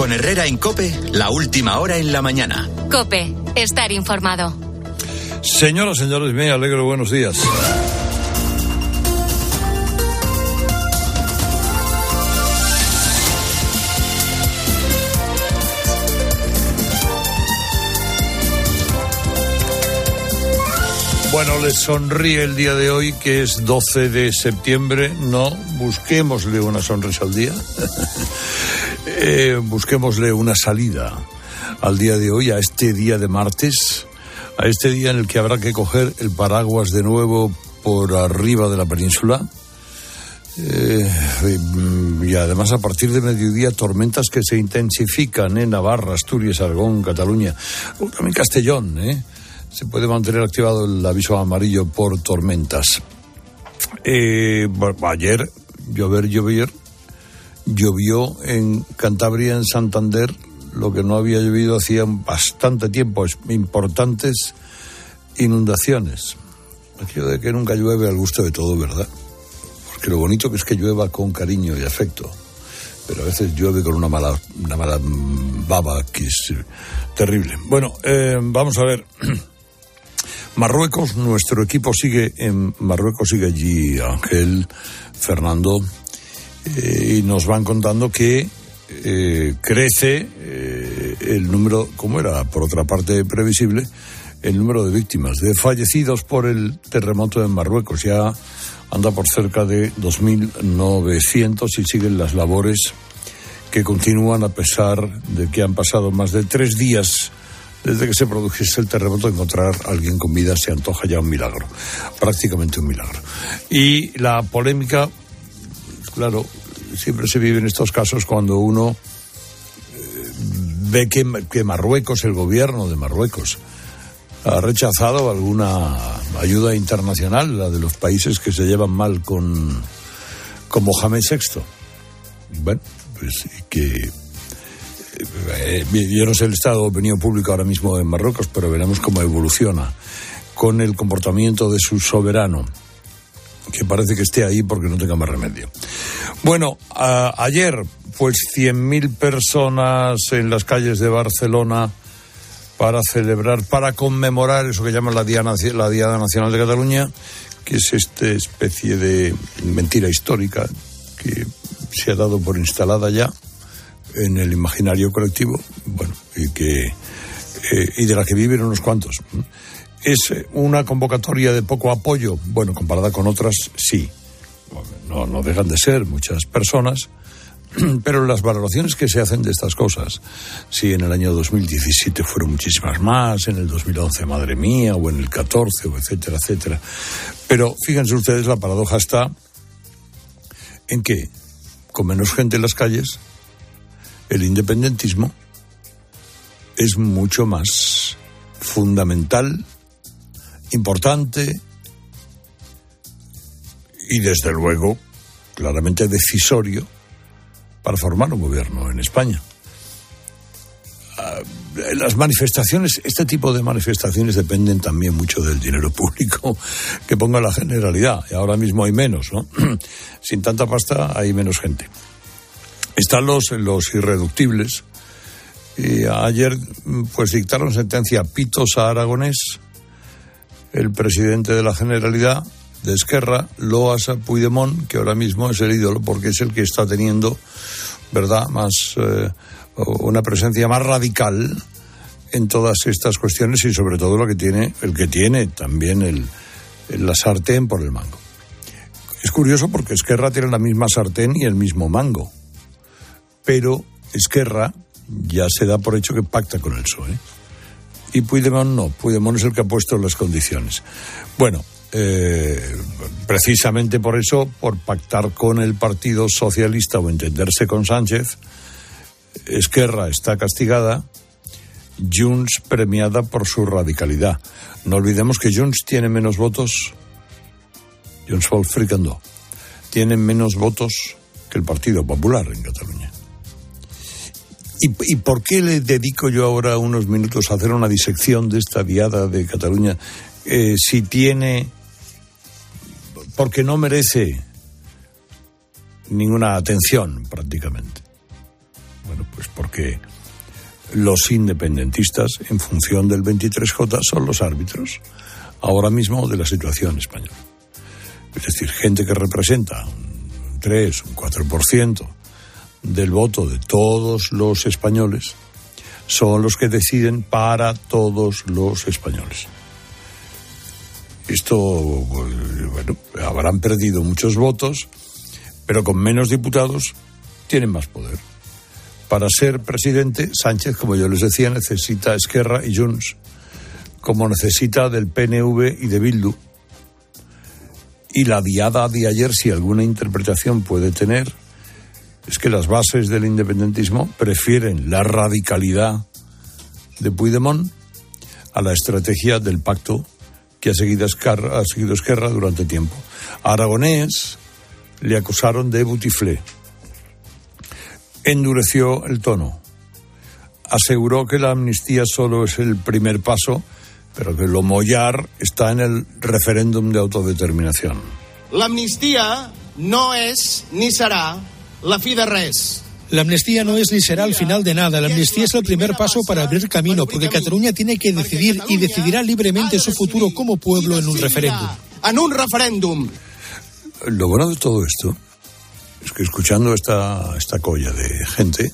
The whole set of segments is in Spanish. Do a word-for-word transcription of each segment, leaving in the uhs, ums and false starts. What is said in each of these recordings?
Con Herrera en COPE, la última hora en la mañana. COPE, estar informado. Señoras, señores, me alegro, buenos días. Bueno, les sonríe el día de hoy, que es doce de septiembre. No, busquémosle una sonrisa al día. eh, busquémosle una salida al día de hoy, a este día de martes, a este día en el que habrá que coger el paraguas de nuevo por arriba de la península. Eh, y además a partir de mediodía tormentas que se intensifican en Navarra, Asturias, Aragón, Cataluña, también Castellón, ¿eh? Se puede mantener activado el aviso amarillo por tormentas. Eh, ayer, llover, llover, llovió en Cantabria, en Santander, lo que no había llovido hacía bastante tiempo, importantes inundaciones. Aquello de que nunca llueve al gusto de todo, ¿verdad? Porque lo bonito que es que llueva con cariño y afecto, pero a veces llueve con una mala, una mala baba que es terrible. Bueno, eh, vamos a ver. Marruecos, nuestro equipo sigue en Marruecos, sigue allí Ángel, Fernando, eh, y nos van contando que eh, crece eh, el número, como era por otra parte previsible, el número de víctimas, de fallecidos por el terremoto en Marruecos. Ya anda por cerca de dos mil novecientos y siguen las labores que continúan a pesar de que han pasado más de tres días desde que se produjese el terremoto. Encontrar a alguien con vida se antoja ya un milagro, prácticamente un milagro. Y la polémica, claro, siempre se vive en estos casos cuando uno eh, ve que, que Marruecos, el gobierno de Marruecos, ha rechazado alguna ayuda internacional, la de los países que se llevan mal con, con Mohamed sexto. Bueno, pues que... Eh, yo no sé el estado de opinión pública ahora mismo en Marruecos, pero veremos cómo evoluciona con el comportamiento de su soberano, que parece que esté ahí porque no tenga más remedio. Bueno, a, ayer pues cien mil personas en las calles de Barcelona para celebrar, para conmemorar eso que llaman la Diada, la Diada Nacional de Cataluña, que es esta especie de mentira histórica que se ha dado por instalada ya en el imaginario colectivo, bueno, y que eh, y de la que viven unos cuantos. Es una convocatoria de poco apoyo, bueno, comparada con otras, sí, no, no dejan de ser muchas personas, pero las valoraciones que se hacen de estas cosas, si en el año dos mil diecisiete fueron muchísimas más, en el dos mil once, madre mía, o en el catorce, o etcétera, etcétera. Pero fíjense ustedes, la paradoja está en que, con menos gente en las calles, el independentismo es mucho más fundamental, importante y, desde luego, claramente decisorio para formar un gobierno en España. Uh, las manifestaciones, este tipo de manifestaciones dependen también mucho del dinero público que ponga la Generalidad, y ahora mismo hay menos, ¿no? Sin tanta pasta hay menos gente. Están los, los irreductibles. Y ayer pues dictaron sentencia pitos a Aragonés, el presidente de la Generalidad de Esquerra, loas a Puigdemont, que ahora mismo es el ídolo porque es el que está teniendo, ¿verdad?, más eh, una presencia más radical en todas estas cuestiones, y sobre todo lo que tiene, el que tiene también el, el la sartén por el mango. Es curioso porque Esquerra tiene la misma sartén y el mismo mango, pero Esquerra ya se da por hecho que pacta con el P S O E. Y Puigdemont no, Puigdemont es el que ha puesto las condiciones. Bueno, eh, precisamente por eso, por pactar con el Partido Socialista o entenderse con Sánchez, Esquerra está castigada, Junts premiada por su radicalidad. No olvidemos que Junts tiene menos votos, Junts vol Fricandó, tiene menos votos que el Partido Popular en Cataluña. ¿Y, ¿Y por qué le dedico yo ahora unos minutos a hacer una disección de esta diada de Cataluña? Eh, si tiene... Porque no merece ninguna atención, prácticamente. Bueno, pues porque los independentistas, en función del veintitrés jota, son los árbitros ahora mismo de la situación española. Es decir, gente que representa un tres, un cuatro por ciento del voto de todos los españoles son los que deciden para todos los españoles. Esto, bueno, habrán perdido muchos votos, pero con menos diputados tienen más poder. Para ser presidente, Sánchez, como yo les decía, necesita Esquerra y Junts, como necesita del P N V y de Bildu. Y la diada de ayer, si alguna interpretación puede tener, es que las bases del independentismo prefieren la radicalidad de Puigdemont a la estrategia del pacto que ha seguido Esquerra, ha seguido Esquerra durante tiempo. A Aragonés le acusaron de butiflé. Endureció el tono. Aseguró que la amnistía solo es el primer paso, pero que lo mollar está en el referéndum de autodeterminación. La amnistía no es ni será la fi de res. La amnistía no es ni será el final de nada. La amnistía es el primer paso para abrir camino, porque Cataluña tiene que decidir y decidirá libremente su futuro como pueblo en un referéndum. En un referéndum. Lo bueno de todo esto es que, escuchando esta, esta colla de gente,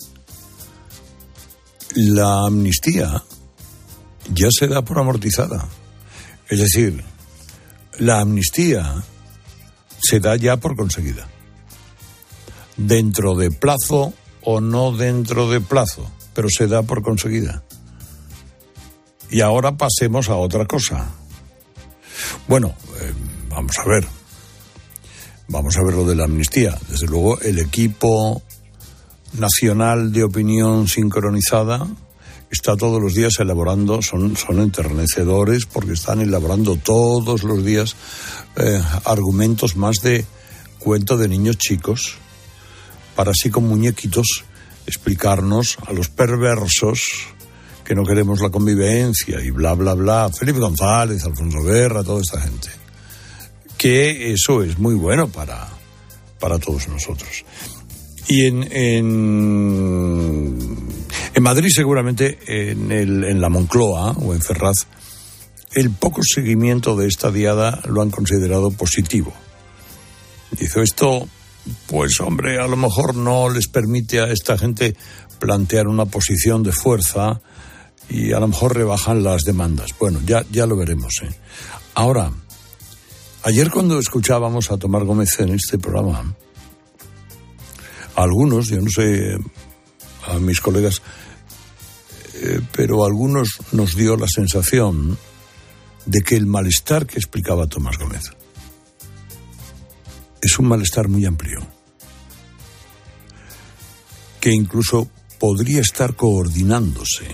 la amnistía ya se da por amortizada. Es decir, la amnistía se da ya por conseguida. Dentro de plazo o no dentro de plazo, pero se da por conseguida. Y ahora pasemos a otra cosa. Bueno, eh, vamos a ver. Vamos a ver lo de la amnistía. Desde luego, el equipo nacional de opinión sincronizada está todos los días elaborando, son, son enternecedores porque están elaborando todos los días eh, argumentos más de cuento de niños chicos, para así con muñequitos explicarnos a los perversos que no queremos la convivencia y bla, bla, bla. Felipe González, Alfonso Guerra, toda esta gente. Que eso es muy bueno para, para todos nosotros. Y en, en, en Madrid, seguramente, en, el, en la Moncloa o en Ferraz, el poco seguimiento de esta diada lo han considerado positivo. Dice, esto, pues hombre, a lo mejor no les permite a esta gente plantear una posición de fuerza y a lo mejor rebajan las demandas. Bueno, ya, ya lo veremos, ¿eh? Ahora, ayer cuando escuchábamos a Tomás Gómez en este programa, a algunos, yo no sé, a mis colegas, eh, pero a algunos nos dio la sensación de que el malestar que explicaba Tomás Gómez es un malestar muy amplio, que incluso podría estar coordinándose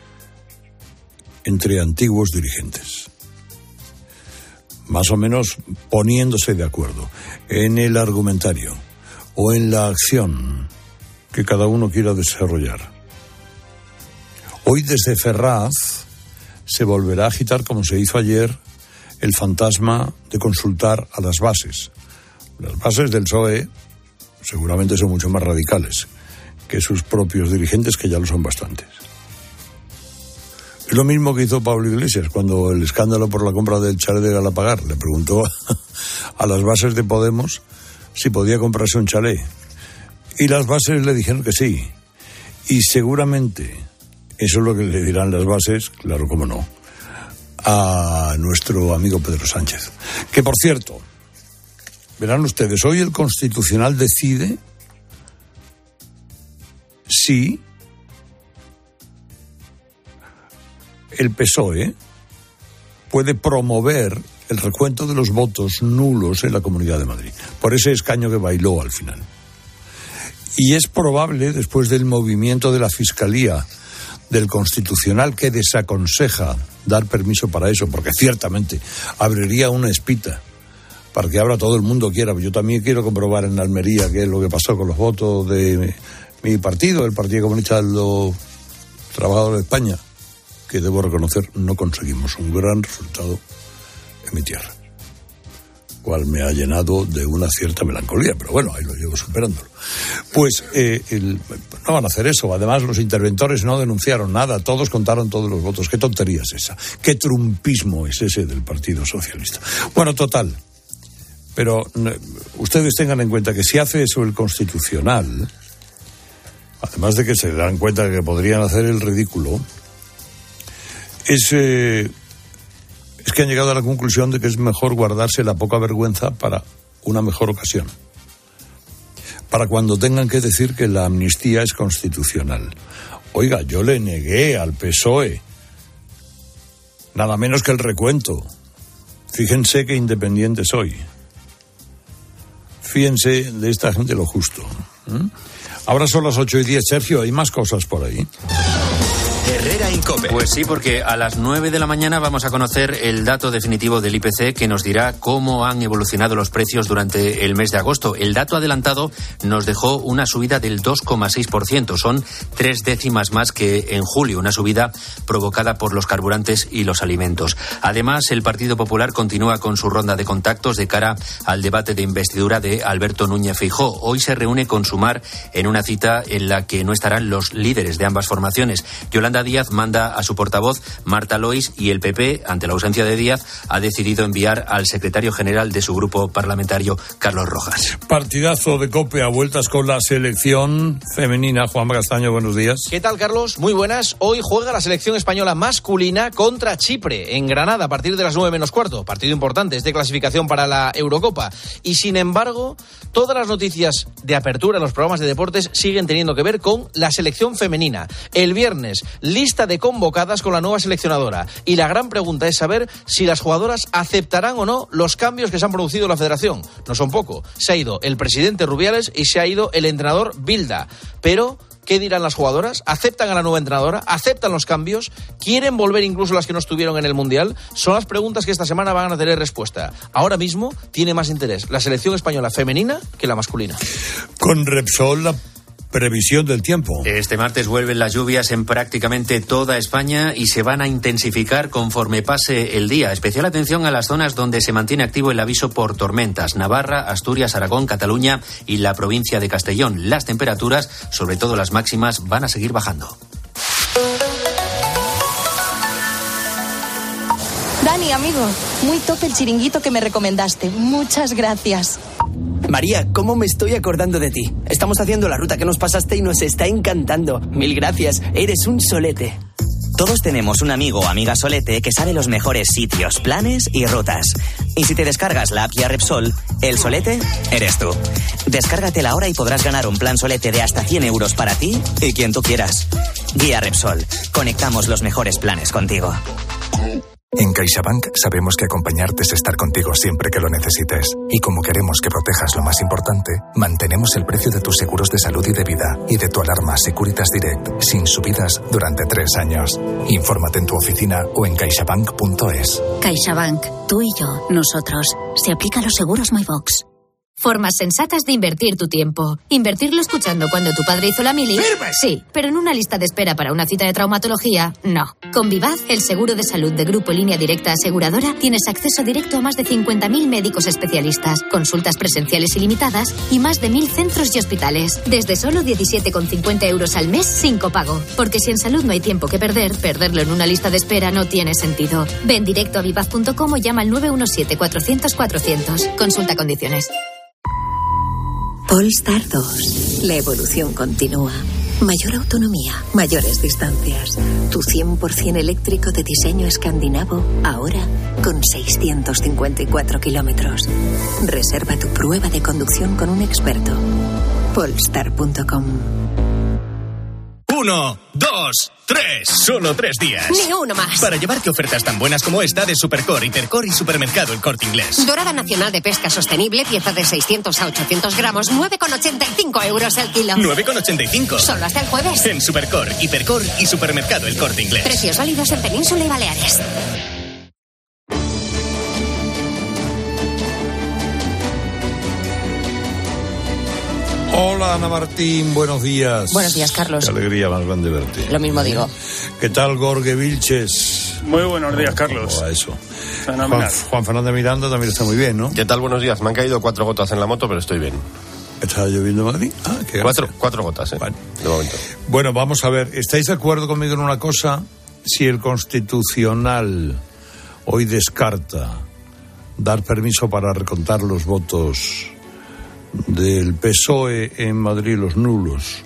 entre antiguos dirigentes, más o menos poniéndose de acuerdo en el argumentario o en la acción que cada uno quiera desarrollar. Hoy desde Ferraz se volverá a agitar, como se hizo ayer, el fantasma de consultar a las bases. Las bases del P S O E seguramente son mucho más radicales que sus propios dirigentes, que ya lo son bastantes. Es lo mismo que hizo Pablo Iglesias cuando el escándalo por la compra del chalet de Galapagar. Le preguntó a las bases de Podemos si podía comprarse un chalet. Y las bases le dijeron que sí. Y seguramente eso es lo que le dirán las bases, claro, cómo no, a nuestro amigo Pedro Sánchez. Que, por cierto, verán ustedes, hoy el Constitucional decide si el P S O E puede promover el recuento de los votos nulos en la Comunidad de Madrid, por ese escaño que bailó al final. Y es probable, después del movimiento de la Fiscalía del Constitucional, que desaconseja dar permiso para eso, porque ciertamente abriría una espita para que ahora todo el mundo quiera. Yo también quiero comprobar en Almería qué es lo que pasó con los votos de mi partido, el Partido Comunista de los Trabajadores de España, que debo reconocer no conseguimos un gran resultado en mi tierra. cual me ha llenado de una cierta melancolía, pero bueno, ahí lo llevo superándolo. Pues eh, el, no van a hacer eso. Además, los interventores no denunciaron nada, todos contaron todos los votos. ¿Qué tontería es esa? ¿Qué trumpismo es ese del Partido Socialista? Bueno, total. Pero ustedes tengan en cuenta que si hace eso el Constitucional, además de que se dan cuenta de que podrían hacer el ridículo, es, eh, es que han llegado a la conclusión de que es mejor guardarse la poca vergüenza para una mejor ocasión. Para cuando tengan que decir que la amnistía es constitucional. Oiga, yo le negué al P S O E nada menos que el recuento. Fíjense qué independiente soy. Fíjense de esta gente lo justo. ¿Mm? Ahora son las ocho y diez, Sergio, hay más cosas por ahí. Herrera Incope. Pues sí, porque a las nueve de la mañana vamos a conocer el dato definitivo del I P C que nos dirá cómo han evolucionado los precios durante el mes de agosto. El dato adelantado nos dejó una subida del dos coma seis por ciento. Son tres décimas más que en julio, una subida provocada por los carburantes y los alimentos. Además, el Partido Popular continúa con su ronda de contactos de cara al debate de investidura de Alberto Núñez Feijóo. Hoy se reúne con Sumar en una cita en la que no estarán los líderes de ambas formaciones. Yolanda Díaz manda a su portavoz, Marta Lois, y el P P, ante la ausencia de Díaz, ha decidido enviar al secretario general de su grupo parlamentario, Carlos Rojas. Partidazo de COPE a vueltas con la selección femenina. Juan Castaño, buenos días. ¿Qué tal, Carlos? Muy buenas. Hoy juega la selección española masculina contra Chipre, en Granada, a partir de las nueve menos cuarto. Partido importante, es de clasificación para la Eurocopa. Y, sin embargo, todas las noticias de apertura en los programas de deportes siguen teniendo que ver con la selección femenina. El viernes, lista de convocadas con la nueva seleccionadora. Y la gran pregunta es saber si las jugadoras aceptarán o no los cambios que se han producido en la federación. No son poco. Se ha ido el presidente Rubiales y se ha ido el entrenador Bilda. Pero ¿qué dirán las jugadoras? ¿Aceptan a la nueva entrenadora? ¿Aceptan los cambios? ¿Quieren volver incluso las que no estuvieron en el Mundial? Son las preguntas que esta semana van a tener respuesta. Ahora mismo tiene más interés la selección española femenina que la masculina. Con Repsol, la previsión del tiempo. Este martes vuelven las lluvias en prácticamente toda España y se van a intensificar conforme pase el día. Especial atención a las zonas donde se mantiene activo el aviso por tormentas: Navarra, Asturias, Aragón, Cataluña y la provincia de Castellón. Las temperaturas, sobre todo las máximas, van a seguir bajando. Dani, amigo, muy top el chiringuito que me recomendaste. Muchas gracias. María, ¿cómo me estoy acordando de ti? Estamos haciendo la ruta que nos pasaste y nos está encantando. Mil gracias, eres un solete. Todos tenemos un amigo o amiga solete que sabe los mejores sitios, planes y rutas. Y si te descargas la app Guía Repsol, el solete eres tú. Descárgatela ahora y podrás ganar un plan solete de hasta cien euros para ti y quien tú quieras. Guía Repsol. Conectamos los mejores planes contigo. En CaixaBank sabemos que acompañarte es estar contigo siempre que lo necesites. Y como queremos que protejas lo más importante, mantenemos el precio de tus seguros de salud y de vida y de tu alarma Securitas Direct sin subidas durante tres años. Infórmate en tu oficina o en caixabank punto es. CaixaBank. Tú y yo, nosotros. Se aplica a los seguros MyVox. Formas sensatas de invertir tu tiempo. Invertirlo escuchando cuando tu padre hizo la mili. ¡Firme! Sí, pero en una lista de espera para una cita de traumatología, no. Con Vivaz, el seguro de salud de Grupo Línea Directa Aseguradora, tienes acceso directo a más de cincuenta mil médicos especialistas, consultas presenciales ilimitadas y más de mil centros y hospitales. Desde solo diecisiete con cincuenta euros al mes sin copago. Porque si en salud no hay tiempo que perder, perderlo en una lista de espera no tiene sentido. Ven directo a vivaz punto com o llama al nueve uno siete cuatrocientos cuatrocientos. Consulta condiciones. Polestar dos. La evolución continúa. Mayor autonomía, mayores distancias. Tu cien por ciento eléctrico de diseño escandinavo, ahora con seiscientos cincuenta y cuatro kilómetros. Reserva tu prueba de conducción con un experto. Polestar punto com. Uno, dos, tres. Solo tres días. Ni uno más. Para llevarte ofertas tan buenas como esta de Supercore, Hipercore y Supermercado El Corte Inglés. Dorada Nacional de Pesca Sostenible, pieza de seiscientos a ochocientos gramos, nueve con ochenta y cinco euros el kilo. nueve con ochenta y cinco. Solo hasta el jueves. En Supercore, Hipercore y Supermercado El Corte Inglés. Precios válidos en Península y Baleares. Hola, Ana Martín, buenos días. Buenos días, Carlos. Qué alegría más grande verte. Lo mismo digo. ¿Qué tal, Jorge Vilches? días. Muy buenos días, Carlos. A eso. Juan, Juan Fernández Miranda también está muy bien, ¿no? ¿Qué tal? Buenos días. Me han caído cuatro gotas en la moto, pero estoy bien. ¿Está lloviendo en Madrid? Ah, qué cuatro, cuatro gotas, ¿eh? Vale. De momento. Bueno, vamos a ver. ¿Estáis de acuerdo conmigo en una cosa? Si el Constitucional hoy descarta dar permiso para recontar los votos del P S O E en Madrid, los nulos,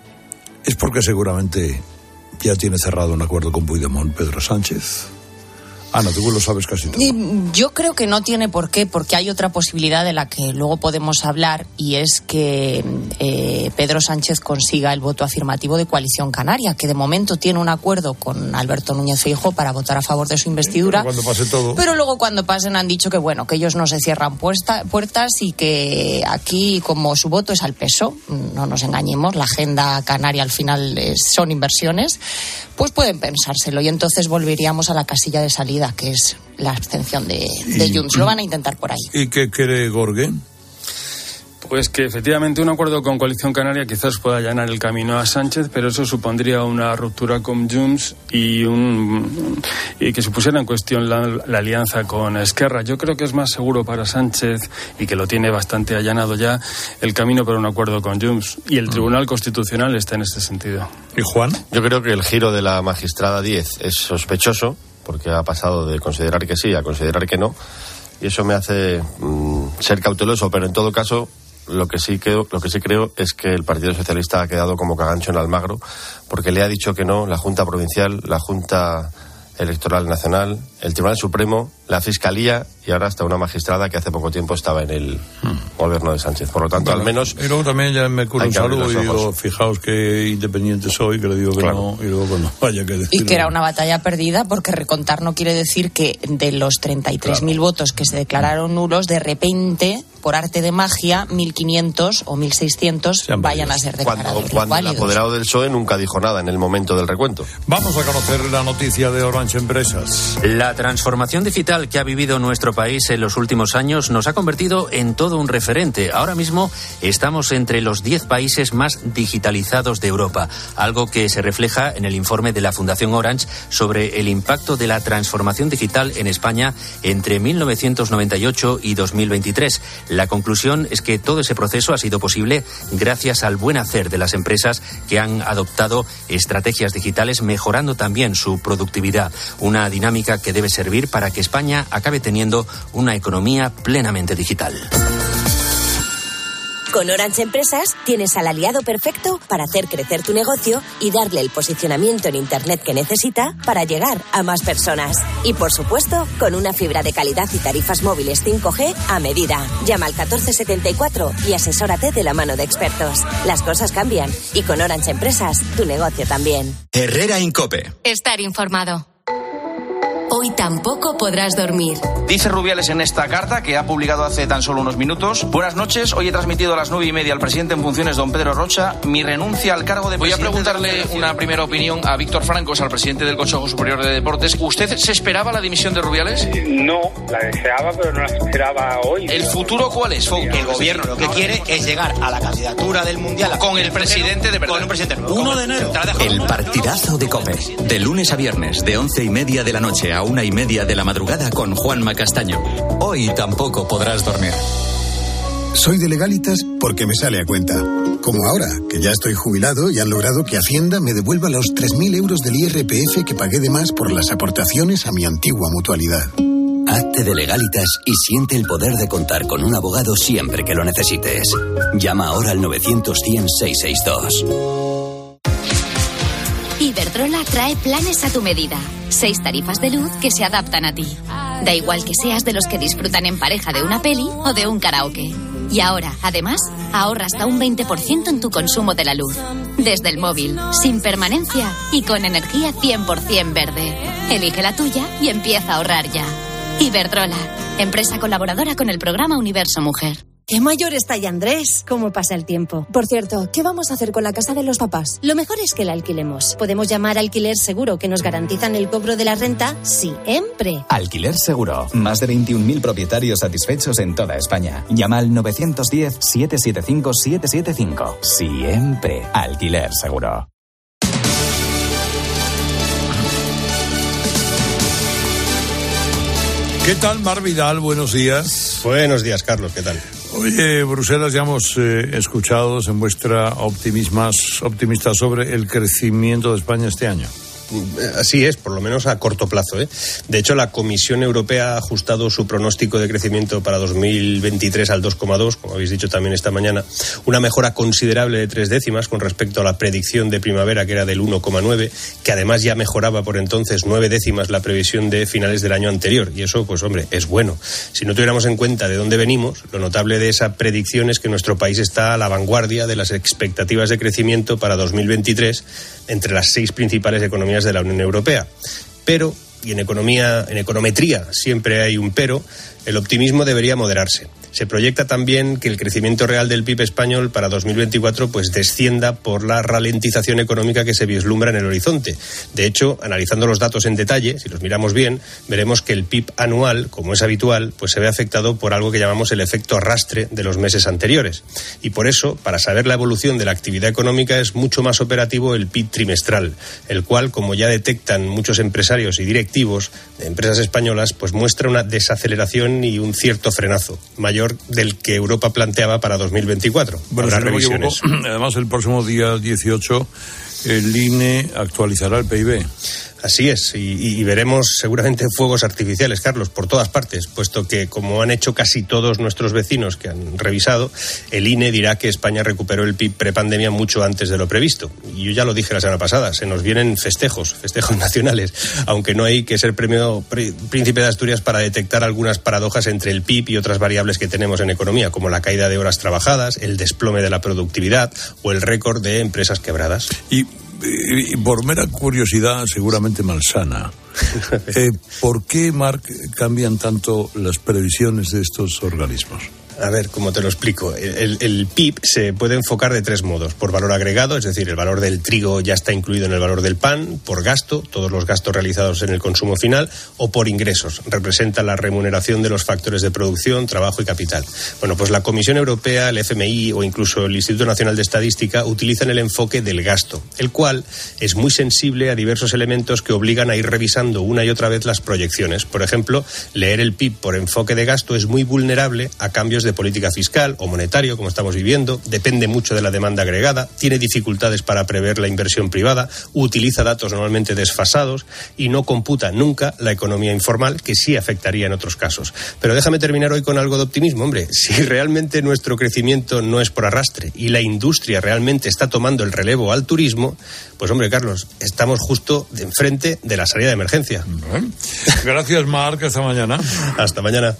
es porque seguramente ya tiene cerrado un acuerdo con Puigdemont, Pedro Sánchez. Ana, tú lo sabes casi todo. Yo creo que no tiene por qué, porque hay otra posibilidad de la que luego podemos hablar, y es que eh, Pedro Sánchez consiga el voto afirmativo de Coalición Canaria, que de momento tiene un acuerdo con Alberto Núñez Feijóo para votar a favor de su investidura. Pero cuando pase todo. Pero luego cuando pasen han dicho que bueno, que ellos no se cierran puesta, puertas y que aquí, como su voto es al P S O E, no nos engañemos, la agenda canaria al final es, son inversiones, pues pueden pensárselo y entonces volveríamos a la casilla de salida, que es la abstención de, de Junts. Lo van a intentar por ahí. ¿Y qué quiere Gorgue? Pues que efectivamente un acuerdo con Coalición Canaria quizás pueda allanar el camino a Sánchez, pero eso supondría una ruptura con Junts y, un, y que se pusiera en cuestión la, la alianza con Esquerra. Yo creo que es más seguro para Sánchez, y que lo tiene bastante allanado ya, el camino para un acuerdo con Junts. Y el Tribunal Constitucional está en este sentido. ¿Y Juan? Yo creo que el giro de la magistrada Díez es sospechoso, porque ha pasado de considerar que sí a considerar que no, y eso me hace mmm, ser cauteloso, pero en todo caso lo que sí creo, lo que sí creo es que el Partido Socialista ha quedado como cagancho en Almagro, porque le ha dicho que no la Junta Provincial, la Junta Electoral Nacional, el Tribunal Supremo, la Fiscalía y ahora hasta una magistrada que hace poco tiempo estaba en el hmm. gobierno de Sánchez. Por lo tanto, bueno, al menos... Y luego también ya me curo un saludo y digo, fijaos que independiente soy, que le digo que claro. no, y luego cuando vaya que decirlo. Y que era una batalla perdida, porque recontar no quiere decir que de los treinta y tres mil claro. votos que se declararon nulos, de repente, por arte de magia, mil quinientos o mil seiscientos vayan a ser declarados Cuando, cuando el apoderado del P S O E nunca dijo nada en el momento del recuento. Vamos a conocer la noticia de Orange Empresas. La transformación digital que ha vivido nuestro país en los últimos años nos ha convertido en todo un referente. Ahora mismo estamos entre los diez países más digitalizados de Europa, algo que se refleja en el informe de la Fundación Orange sobre el impacto de la transformación digital en España entre mil novecientos noventa y ocho y dos mil veintitrés. La conclusión es que todo ese proceso ha sido posible gracias al buen hacer de las empresas que han adoptado estrategias digitales, mejorando también su productividad. Una dinámica que debe servir para que España acabe teniendo una economía plenamente digital. Con Orange Empresas tienes al aliado perfecto para hacer crecer tu negocio y darle el posicionamiento en Internet que necesita para llegar a más personas. Y por supuesto, con una fibra de calidad y tarifas móviles cinco G a medida. Llama al catorce setenta y cuatro y asesórate de la mano de expertos. Las cosas cambian y con Orange Empresas tu negocio también. Herrera Incope. Estar informado. Hoy tampoco podrás dormir. Dice Rubiales en esta carta que ha publicado hace tan solo unos minutos: buenas noches, hoy he transmitido a las nueve y media al presidente en funciones, don Pedro Rocha, mi renuncia al cargo de presidente. Voy a preguntarle una primera opinión a Víctor Francos, al presidente del Consejo Superior de Deportes. ¿Usted se esperaba la dimisión de Rubiales? No, la deseaba, pero no la esperaba hoy. ¿El futuro cuál es? El gobierno lo que quiere es llegar a la candidatura del Mundial con el presidente de verdad. Con un presidente nuevo. uno de enero. El partidazo de COPE. De lunes a viernes, de once y media de la noche a una y media de la madrugada, con Juanma Castaño. Hoy tampoco podrás dormir. Soy de Legalitas porque me sale a cuenta. Como ahora, que ya estoy jubilado y han logrado que Hacienda me devuelva los tres mil euros del I R P F que pagué de más por las aportaciones a mi antigua mutualidad. Hazte de Legalitas y siente el poder de contar con un abogado siempre que lo necesites. Llama ahora al novecientos cien seiscientos sesenta y dos. Iberdrola trae planes a tu medida. Seis tarifas de luz que se adaptan a ti. Da igual que seas de los que disfrutan en pareja de una peli o de un karaoke. Y ahora, además, ahorra hasta un veinte por ciento en tu consumo de la luz. Desde el móvil, sin permanencia y con energía cien por ciento verde. Elige la tuya y empieza a ahorrar ya. Iberdrola, empresa colaboradora con el programa Universo Mujer. ¡Qué mayor está ya Andrés! ¿Cómo pasa el tiempo? Por cierto, ¿qué vamos a hacer con la casa de los papás? Lo mejor es que la alquilemos. Podemos llamar a Alquiler Seguro, que nos garantizan el cobro de la renta siempre. Alquiler Seguro. Más de veintiún mil propietarios satisfechos en toda España. Llama al novecientos diez, setecientos setenta y cinco, setecientos setenta y cinco. Siempre. Alquiler Seguro. ¿Qué tal, Mar Vidal? Buenos días. Buenos días, Carlos. ¿Qué tal? Oye, Bruselas, ya hemos eh, escuchado en muestra optimistas, optimista sobre el crecimiento de España este año. Así es, por lo menos a corto plazo, ¿eh? De hecho, la Comisión Europea ha ajustado su pronóstico de crecimiento para dos mil veintitrés al dos coma dos, como habéis dicho también esta mañana, una mejora considerable de tres décimas con respecto a la predicción de primavera, que era del uno coma nueve, que además ya mejoraba por entonces nueve décimas la previsión de finales del año anterior. Y eso, pues hombre, es bueno. Si no tuviéramos en cuenta de dónde venimos, lo notable de esa predicción es que nuestro país está a la vanguardia de las expectativas de crecimiento para dos mil veintitrés entre las seis principales economías de la Unión Europea. Pero, y en economía, en econometría siempre hay un pero, el optimismo debería moderarse. Se proyecta también que el crecimiento real del P I B español para dos mil veinticuatro pues descienda por la ralentización económica que se vislumbra en el horizonte. De hecho, analizando los datos en detalle, si los miramos bien, veremos que el P I B anual, como es habitual, pues se ve afectado por algo que llamamos el efecto arrastre de los meses anteriores. Y por eso, para saber la evolución de la actividad económica, es mucho más operativo el P I B trimestral, el cual, como ya detectan muchos empresarios y directivos de empresas españolas, pues muestra una desaceleración y un cierto frenazo mayor del que Europa planteaba para dos mil veinticuatro. Bueno, Habrá si no me revisiones. equivoco, además, el próximo día dieciocho el I N E actualizará el P I B. Así es, y, y veremos seguramente fuegos artificiales, Carlos, por todas partes, puesto que, como han hecho casi todos nuestros vecinos que han revisado, el I N E dirá que España recuperó el P I B prepandemia mucho antes de lo previsto. Y yo ya lo dije la semana pasada, se nos vienen festejos, festejos nacionales, aunque no hay que ser premio Príncipe de Asturias para detectar algunas paradojas entre el P I B y otras variables que tenemos en economía, como la caída de horas trabajadas, el desplome de la productividad o el récord de empresas quebradas. Y Y por mera curiosidad, seguramente malsana, eh, ¿por qué, Marc, cambian tanto las previsiones de estos organismos? A ver, ¿cómo te lo explico? El, el P I B se puede enfocar de tres modos. Por valor agregado, es decir, el valor del trigo ya está incluido en el valor del pan. Por gasto, todos los gastos realizados en el consumo final. O por ingresos, representa la remuneración de los factores de producción, trabajo y capital. Bueno, pues la Comisión Europea, el F M I o incluso el Instituto Nacional de Estadística utilizan el enfoque del gasto, el cual es muy sensible a diversos elementos que obligan a ir revisando una y otra vez las proyecciones. Por ejemplo, leer el P I B por enfoque de gasto es muy vulnerable a cambios de política fiscal o monetario, como estamos viviendo, depende mucho de la demanda agregada, tiene dificultades para prever la inversión privada, utiliza datos normalmente desfasados y no computa nunca la economía informal, que sí afectaría en otros casos. Pero déjame terminar hoy con algo de optimismo, hombre. Si realmente nuestro crecimiento no es por arrastre y la industria realmente está tomando el relevo al turismo, pues hombre, Carlos, estamos justo de enfrente de la salida de emergencia. Gracias, Marc, hasta mañana. Hasta mañana.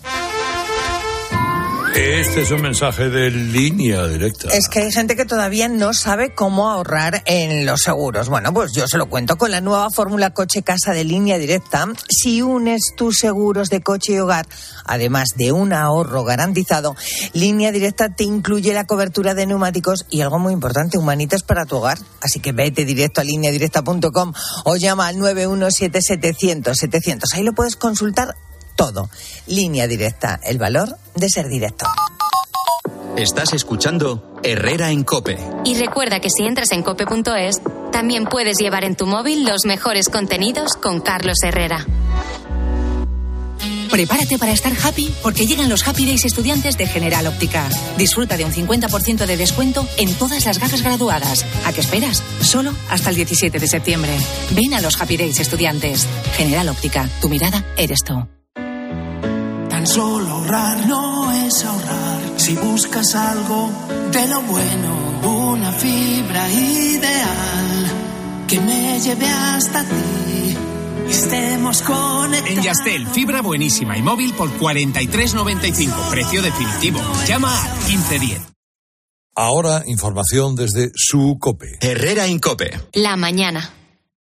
Este es un mensaje de Línea Directa. Es que hay gente que todavía no sabe cómo ahorrar en los seguros. Bueno, pues yo se lo cuento con la nueva fórmula coche-casa de Línea Directa. Si unes tus seguros de coche y hogar, además de un ahorro garantizado, Línea Directa te incluye la cobertura de neumáticos y algo muy importante, humanitas para tu hogar. Así que vete directo a línea directa punto com o llama al nueve uno siete setecientos setecientos. Ahí lo puedes consultar todo. Línea Directa, el valor de ser directo. Estás escuchando Herrera en COPE. Y recuerda que si entras en cope punto es, también puedes llevar en tu móvil los mejores contenidos con Carlos Herrera. Prepárate para estar happy porque llegan los Happy Days estudiantes de General Óptica. Disfruta de un cincuenta por ciento de descuento en todas las gafas graduadas. ¿A qué esperas? Solo hasta el diecisiete de septiembre. Ven a los Happy Days estudiantes. General Óptica, tu mirada eres tú. Tan solo ahorrar no es ahorrar. Si buscas algo de lo bueno, una fibra ideal que me lleve hasta ti. Estemos conectados. En Yastel, fibra buenísima y móvil por cuarenta y tres noventa y cinco. Precio definitivo. Llama a quince diez. Ahora, información desde su COPE. Herrera en COPE. La mañana.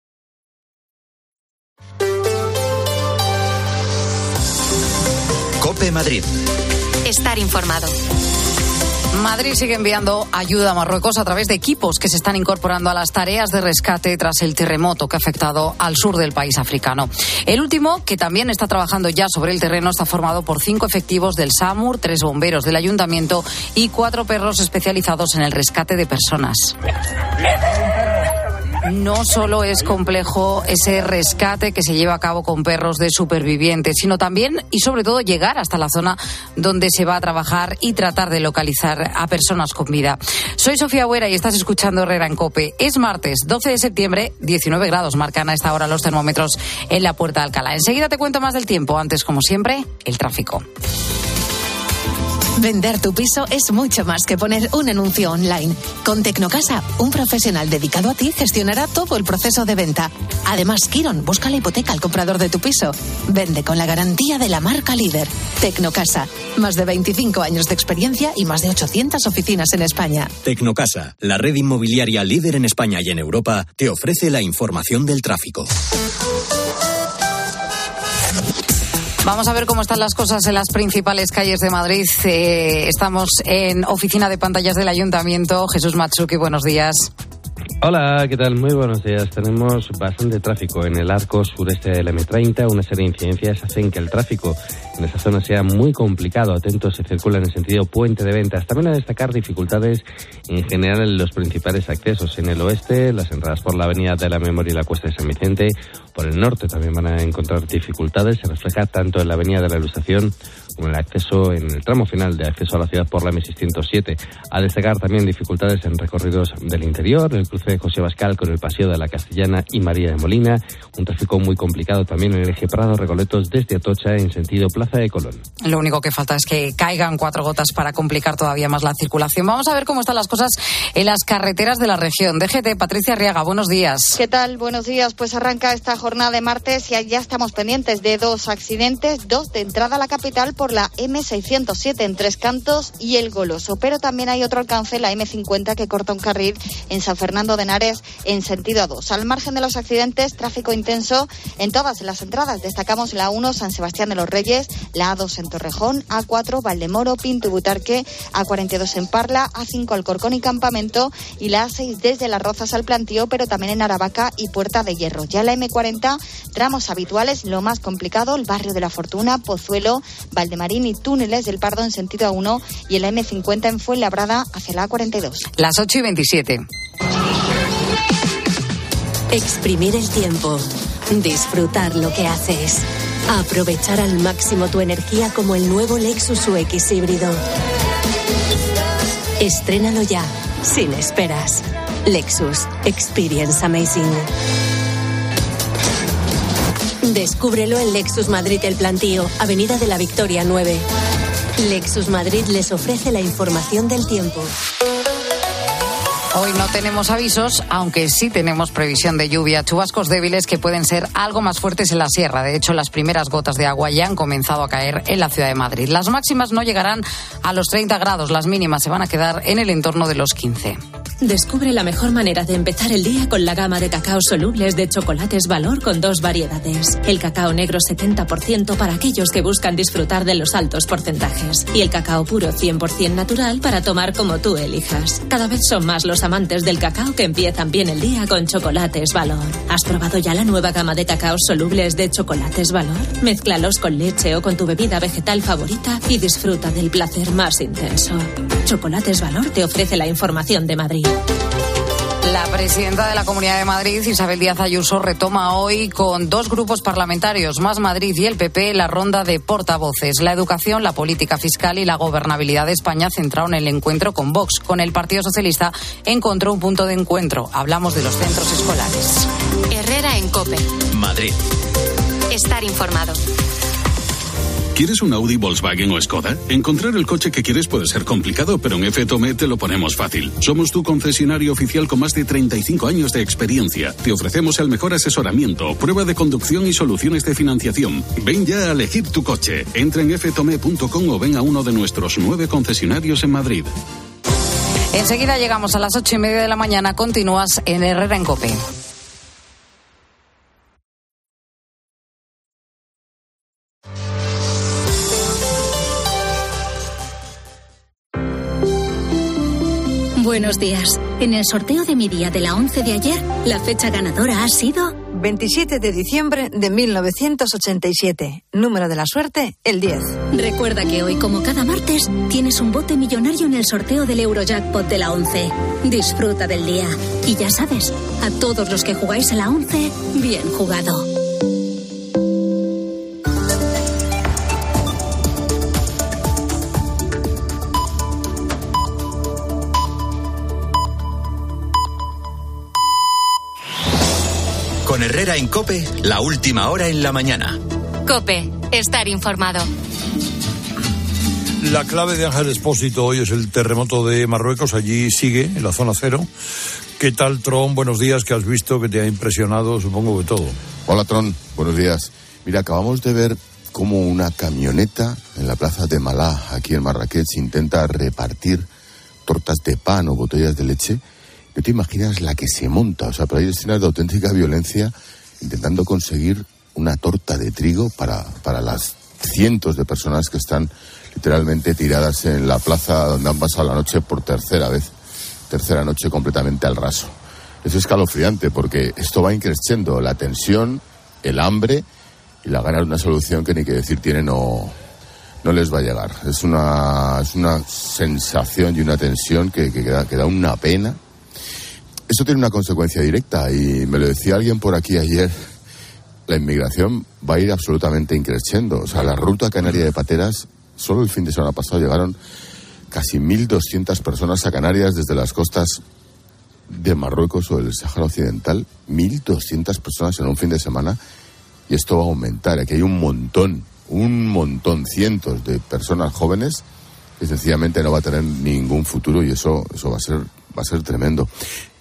COPE Madrid. Estar informado. Madrid sigue enviando ayuda a Marruecos a través de equipos que se están incorporando a las tareas de rescate tras el terremoto que ha afectado al sur del país africano. El último, que también está trabajando ya sobre el terreno, está formado por cinco efectivos del SAMUR, tres bomberos del ayuntamiento y cuatro perros especializados en el rescate de personas. no solo es complejo ese rescate que se lleva a cabo con perros de supervivientes, sino también y sobre todo llegar hasta la zona donde se va a trabajar y tratar de localizar a personas con vida. Soy Sofía Buera y estás escuchando Herrera en COPE. Es martes, doce de septiembre, diecinueve grados marcan a esta hora los termómetros en la Puerta de Alcalá. Enseguida te cuento más del tiempo. Antes, como siempre, el tráfico. Vender tu piso es mucho más que poner un anuncio online. Con Tecnocasa, un profesional dedicado a ti gestionará todo el proceso de venta. Además, Kiron busca la hipoteca al comprador de tu piso. Vende con la garantía de la marca líder. Tecnocasa, más de veinticinco años de experiencia y más de ochocientas oficinas en España. Tecnocasa, la red inmobiliaria líder en España y en Europa, te ofrece la información del tráfico. Vamos a ver cómo están las cosas en las principales calles de Madrid. Eh, estamos en oficina de pantallas del Ayuntamiento. Jesús Matsuki, buenos días. Hola, ¿qué tal? Muy buenos días. Tenemos bastante tráfico en el arco sureste del eme treinta. Una serie de incidencias hacen que el tráfico en esa zona sea muy complicado. Atentos, se circula en el sentido Puente de Ventas. También a destacar dificultades en general en los principales accesos. En el oeste, las entradas por la Avenida de la Memoria y la Cuesta de San Vicente. Por el norte también van a encontrar dificultades. Se refleja tanto en la Avenida de la Ilustración como en el acceso, en el tramo final de acceso a la ciudad por la eme seiscientos siete. A destacar también dificultades en recorridos del interior, el cruce de José Bascal con el Paseo de la Castellana y María de Molina. Un tráfico muy complicado también en el eje Prado-Recoletos desde Atocha en sentido Plaza de Colón. Lo único que falta es que caigan cuatro gotas para complicar todavía más la circulación. Vamos a ver cómo están las cosas en las carreteras de la región. D G T, Patricia Arriaga, buenos días. ¿Qué tal? Buenos días. Pues arranca esta jornada de martes y ya estamos pendientes de dos accidentes, dos de entrada a la capital por la eme seiscientos siete en Tres Cantos y El Goloso. Pero también hay otro alcance, la eme cincuenta, que corta un carril en San Fernando de Henares en sentido A dos. Al margen de los accidentes, tráfico intenso en todas las entradas. Destacamos la uno, San Sebastián de los Reyes, la A dos en Torrejón, A cuatro, Valdemoro, Pinto y Butarque, A cuarenta y dos en Parla, A cinco, Alcorcón y Campamento y la A seis desde Las Rozas al Plantío, pero también en Aravaca y Puerta de Hierro. Ya la eme cuarenta, tramos habituales, lo más complicado, el barrio de la Fortuna, Pozuelo, Valdemarín y Túneles del Pardo en sentido A uno y en la eme cincuenta en Fuenlabrada hacia la A cuarenta y dos. Las ocho y veintisiete. Exprimir el tiempo, disfrutar lo que haces, aprovechar al máximo tu energía como el nuevo Lexus U X híbrido. Estrénalo ya, sin esperas. Lexus, experience amazing. Descúbrelo en Lexus Madrid El Plantío, Avenida de la Victoria nueve. Lexus Madrid les ofrece la información del tiempo. Hoy no tenemos avisos, aunque sí tenemos previsión de lluvia. Chubascos débiles que pueden ser algo más fuertes en la sierra. De hecho, las primeras gotas de agua ya han comenzado a caer en la ciudad de Madrid. Las máximas no llegarán a los treinta grados. Las mínimas se van a quedar en el entorno de los quince. Descubre la mejor manera de empezar el día con la gama de cacao solubles de Chocolates Valor con dos variedades. El cacao negro setenta por ciento para aquellos que buscan disfrutar de los altos porcentajes. Y el cacao puro cien por ciento natural para tomar como tú elijas. Cada vez son más los amantes del cacao que empiezan bien el día con Chocolates Valor. ¿Has probado ya la nueva gama de cacaos solubles de Chocolates Valor? Mézclalos con leche o con tu bebida vegetal favorita y disfruta del placer más intenso. Chocolates Valor te ofrece la información de Madrid. La presidenta de la Comunidad de Madrid, Isabel Díaz Ayuso, retoma hoy con dos grupos parlamentarios, Más Madrid y el P P, la ronda de portavoces. La educación, la política fiscal y la gobernabilidad de España centraron el encuentro con Vox. Con el Partido Socialista encontró un punto de encuentro. Hablamos de los centros escolares. Herrera en COPE. Madrid. Estar informado. ¿Quieres un Audi, Volkswagen o Skoda? Encontrar el coche que quieres puede ser complicado, pero en F Tome te lo ponemos fácil. Somos tu concesionario oficial con más de treinta y cinco años de experiencia. Te ofrecemos el mejor asesoramiento, prueba de conducción y soluciones de financiación. Ven ya a elegir tu coche. Entra en f tome punto com o ven a uno de nuestros nueve concesionarios en Madrid. Enseguida llegamos a las ocho y media de la mañana. Continúas en Herrera en COPE. Buenos días. En el sorteo de mi día de la once de ayer, la fecha ganadora ha sido veintisiete de diciembre de mil novecientos ochenta y siete. Número de la suerte, el diez. Recuerda que hoy, como cada martes, tienes un bote millonario en el sorteo del Eurojackpot de la once. Disfruta del día. Y ya sabes, a todos los que jugáis a la once, bien jugado. Con Herrera en COPE, la última hora en la mañana. COPE, estar informado. La clave de Ángel Expósito hoy es el terremoto de Marruecos. Allí sigue, en la zona cero. ¿Qué tal, Tron? Buenos días. ¿Qué has visto? ¿Qué te ha impresionado? Supongo que todo. Hola, Tron. Buenos días. Mira, acabamos de ver cómo una camioneta en la plaza de Malá, aquí en Marrakech, intenta repartir tortas de pan o botellas de leche. No te imaginas la que se monta. O sea, pero hay escenas de auténtica violencia intentando conseguir una torta de trigo para, para las cientos de personas que están literalmente tiradas en la plaza donde han pasado la noche por tercera vez. Tercera noche completamente al raso. Es escalofriante porque esto va increciendo. La tensión, el hambre y la gana de una solución que ni que decir tiene no, no les va a llegar. Es una, es una sensación y una tensión que, que, da, que da una pena. Eso tiene una consecuencia directa y me lo decía alguien por aquí ayer. La inmigración va a ir absolutamente increciendo. O sea, la ruta canaria de pateras, solo el fin de semana pasado llegaron casi mil doscientas personas a Canarias desde las costas de Marruecos o del Sáhara Occidental. mil doscientas personas en un fin de semana y esto va a aumentar. Aquí hay un montón, un montón, cientos de personas jóvenes que sencillamente no va a tener ningún futuro y eso, eso va a ser, va a ser tremendo.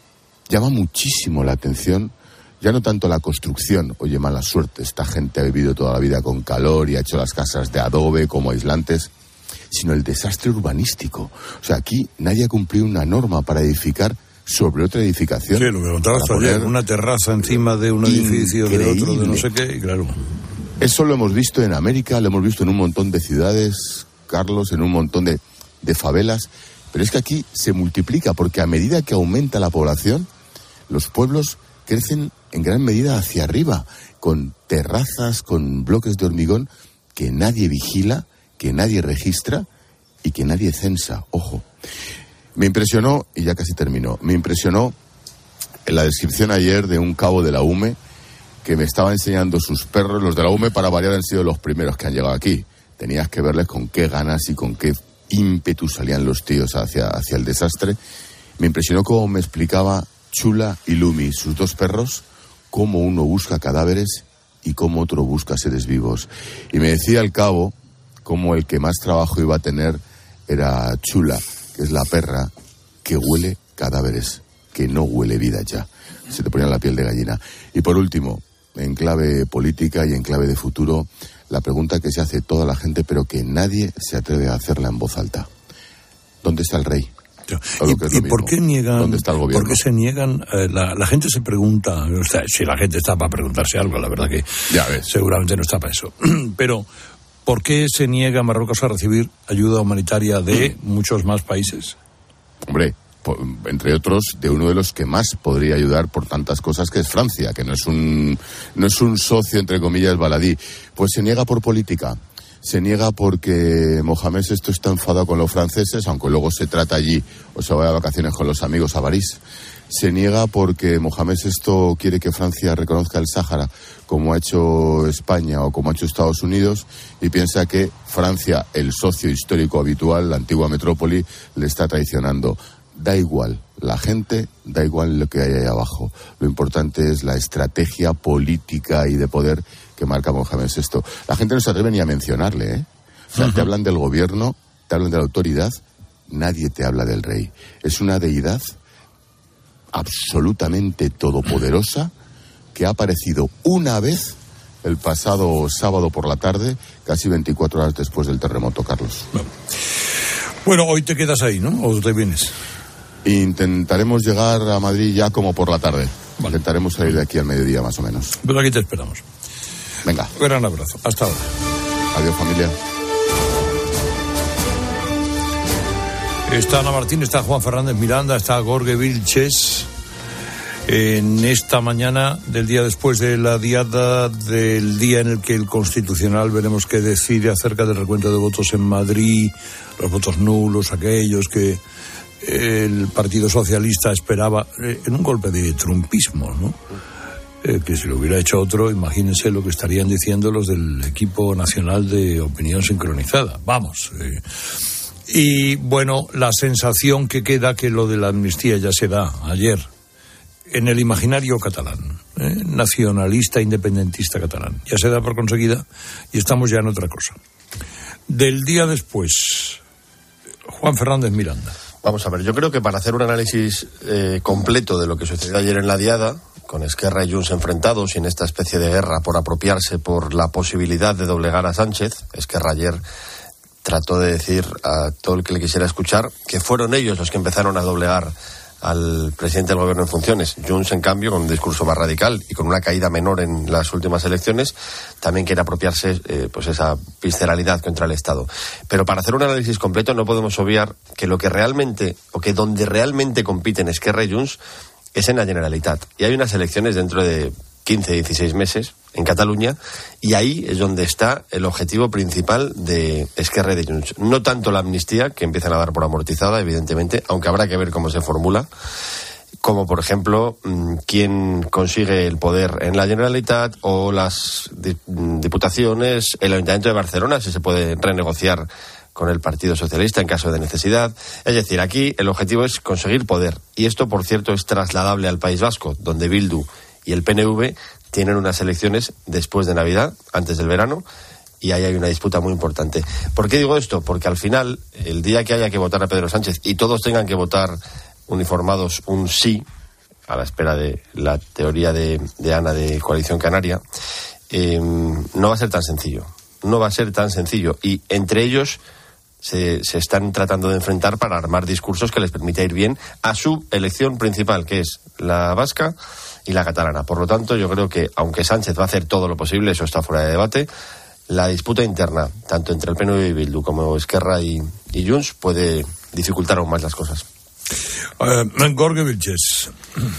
Llama muchísimo la atención, ya no tanto la construcción, oye, mala suerte, esta gente ha vivido toda la vida con calor y ha hecho las casas de adobe como aislantes, sino el desastre urbanístico. O sea, aquí nadie ha cumplido una norma para edificar sobre otra edificación. Sí, lo que contabas ayer, una terraza encima de un edificio, de otro, de no sé qué, y claro. Eso lo hemos visto en América, lo hemos visto en un montón de ciudades, Carlos, en un montón de, de favelas, pero es que aquí se multiplica porque a medida que aumenta la población, los pueblos crecen en gran medida hacia arriba, con terrazas, con bloques de hormigón que nadie vigila, que nadie registra y que nadie censa. Ojo. Me impresionó, y ya casi terminó, me impresionó en la descripción ayer de un cabo de la U M E que me estaba enseñando sus perros. Los de la U M E, para variar, han sido los primeros que han llegado aquí. Tenías que verles con qué ganas y con qué ímpetu salían los tíos hacia, hacia el desastre. Me impresionó cómo me explicaba Chula y Lumi, sus dos perros, cómo uno busca cadáveres y cómo otro busca seres vivos. Y me decía al cabo cómo el que más trabajo iba a tener era Chula, que es la perra que huele cadáveres, que no huele vida ya. Se te ponía la piel de gallina. Y por último, en clave política y en clave de futuro, la pregunta que se hace toda la gente, pero que nadie se atreve a hacerla en voz alta. ¿Dónde está el rey? ¿Y, ¿Y por qué niegan? ¿Dónde está el gobierno? ¿Por qué se niegan? Eh, la, la gente se pregunta, o sea, si la gente está para preguntarse algo, la verdad que ya ves. Seguramente no está para eso. Pero, ¿por qué se niega Marruecos a recibir ayuda humanitaria de muchos más países? Hombre, por, entre otros, de uno de los que más podría ayudar por tantas cosas, que es Francia, que no es un, no es un socio, entre comillas, baladí. Pues se niega por política. Se niega porque Mohamed sexto está enfadado con los franceses, aunque luego se trata allí o se vaya de vacaciones con los amigos a París. Se niega porque Mohamed sexto quiere que Francia reconozca el Sáhara, como ha hecho España o como ha hecho Estados Unidos, y piensa que Francia, el socio histórico habitual, la antigua metrópoli, le está traicionando. Da igual la gente, da igual lo que hay ahí abajo. Lo importante es la estrategia política y de poder que marca Mohamed sexto. La gente no se atreve ni a mencionarle, ¿eh? O sea, uh-huh. Te hablan del gobierno, te hablan de la autoridad, nadie te habla del rey. Es una deidad absolutamente todopoderosa que ha aparecido una vez el pasado sábado por la tarde, casi veinticuatro horas después del terremoto, Carlos. Bueno, bueno hoy te quedas ahí, ¿no? ¿O te vienes? Intentaremos llegar a Madrid ya como por la tarde. Vale. Intentaremos salir de aquí al mediodía más o menos. Pero aquí te esperamos. Venga. Un gran abrazo. Hasta ahora. Adiós, familia. Está Ana Martín, está Juan Fernández Miranda, está Jorge Vilches. En esta mañana del día después de la diada, del día en el que el Constitucional veremos qué decide acerca del recuento de votos en Madrid, los votos nulos, aquellos que el Partido Socialista esperaba en un golpe de trumpismo, ¿no? Eh, que si lo hubiera hecho otro, imagínense lo que estarían diciendo los del equipo nacional de opinión sincronizada. Vamos. Eh. Y bueno, la sensación que queda que lo de la amnistía ya se da ayer en el imaginario catalán, eh, nacionalista, independentista catalán. Ya se da por conseguida y estamos ya en otra cosa. Del día después, Juan Fernández Miranda. Vamos a ver, yo creo que para hacer un análisis eh, completo de lo que sucedió ayer en la diada, con Esquerra y Junts enfrentados y en esta especie de guerra por apropiarse por la posibilidad de doblegar a Sánchez, Esquerra ayer trató de decir a todo el que le quisiera escuchar que fueron ellos los que empezaron a doblegar al presidente del gobierno en funciones. Junts, en cambio, con un discurso más radical y con una caída menor en las últimas elecciones, también quiere apropiarse eh, pues esa visceralidad contra el Estado. Pero para hacer un análisis completo no podemos obviar que lo que realmente, o que donde realmente compiten Esquerra y Junts es en la Generalitat. Y hay unas elecciones dentro de quince, dieciséis meses en Cataluña, y ahí es donde está el objetivo principal de Esquerra y de Junts. No tanto la amnistía, que empiezan a dar por amortizada, evidentemente, aunque habrá que ver cómo se formula, como por ejemplo quién consigue el poder en la Generalitat o las diputaciones, el Ayuntamiento de Barcelona, si se puede renegociar con el Partido Socialista en caso de necesidad. Es decir, aquí el objetivo es conseguir poder. Y esto, por cierto, es trasladable al País Vasco, donde Bildu y el P N V tienen unas elecciones después de Navidad, antes del verano, y ahí hay una disputa muy importante. ¿Por qué digo esto? Porque al final, el día que haya que votar a Pedro Sánchez y todos tengan que votar uniformados un sí, a la espera de la teoría de, de Ana de Coalición Canaria, eh, no va a ser tan sencillo. No va a ser tan sencillo. Y entre ellos se, se están tratando de enfrentar para armar discursos que les permita ir bien a su elección principal, que es la vasca y la catalana. Por lo tanto, yo creo que, aunque Sánchez va a hacer todo lo posible, eso está fuera de debate, la disputa interna, tanto entre el P N V y Bildu como Esquerra y, y Junts, puede dificultar aún más las cosas. Uh, Jorge Vilches.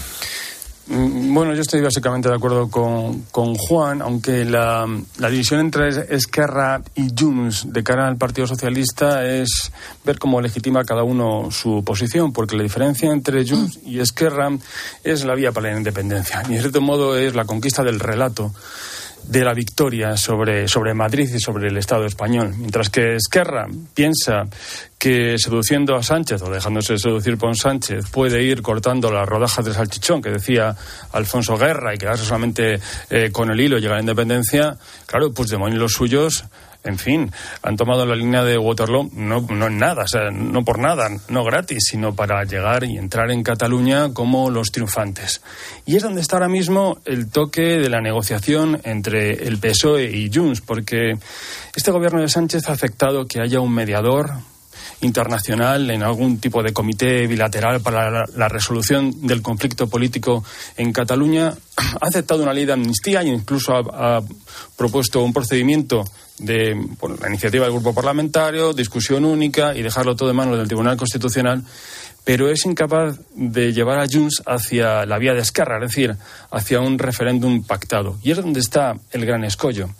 Bueno, yo estoy básicamente de acuerdo con, con Juan, aunque la, la división entre Esquerra y Junts de cara al Partido Socialista es ver cómo legitima cada uno su posición, porque la diferencia entre Junts y Esquerra es la vía para la independencia, y en cierto modo es la conquista del relato de la victoria sobre, sobre Madrid y sobre el Estado español. Mientras que Esquerra piensa que seduciendo a Sánchez o dejándose seducir por Sánchez puede ir cortando las rodajas de salchichón que decía Alfonso Guerra y quedarse solamente eh, con el hilo y llegar a la independencia, claro, Puigdemont y los suyos, en fin, han tomado la línea de Waterloo no, no en nada, o sea, no por nada, no gratis, sino para llegar y entrar en Cataluña como los triunfantes. Y es donde está ahora mismo el toque de la negociación entre el P S O E y Junts, porque este gobierno de Sánchez ha afectado que haya un mediador internacional en algún tipo de comité bilateral para la, la resolución del conflicto político en Cataluña. Ha aceptado una ley de amnistía e incluso ha, ha propuesto un procedimiento de bueno, la iniciativa del grupo parlamentario, discusión única y dejarlo todo en manos del Tribunal Constitucional, pero es incapaz de llevar a Junts hacia la vía de Esquerra, es decir, hacia un referéndum pactado. Y es donde está el gran escollo.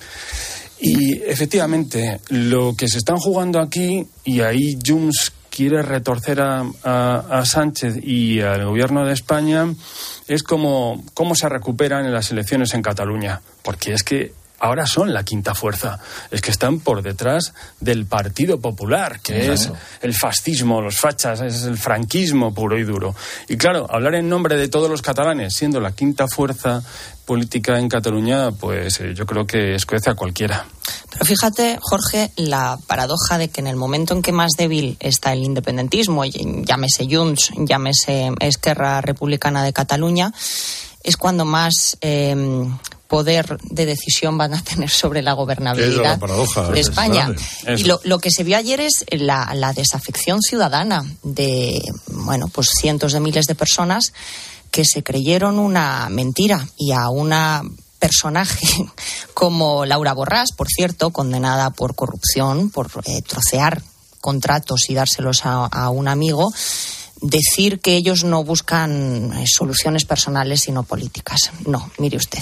Y efectivamente, lo que se están jugando aquí, y ahí Junts quiere retorcer a, a, a Sánchez y al gobierno de España, es como cómo se recuperan en las elecciones en Cataluña. Porque es que ahora son la quinta fuerza. Es que están por detrás del Partido Popular, que claro. es el fascismo, los fachas, es el franquismo puro y duro. Y claro, hablar en nombre de todos los catalanes, siendo la quinta fuerza política en Cataluña, pues eh, yo creo que escuece a cualquiera. Pero fíjate, Jorge, la paradoja de que en el momento en que más débil está el independentismo, llámese Junts, llámese Esquerra Republicana de Cataluña, es cuando más Eh, poder de decisión van a tener sobre la gobernabilidad la de España. Y lo, lo que se vio ayer es la, la desafección ciudadana de, bueno, pues cientos de miles de personas que se creyeron una mentira, y a una personaje como Laura Borràs, por cierto, condenada por corrupción, por eh, trocear contratos y dárselos a, a un amigo, decir que ellos no buscan eh, soluciones personales sino políticas. No, mire usted.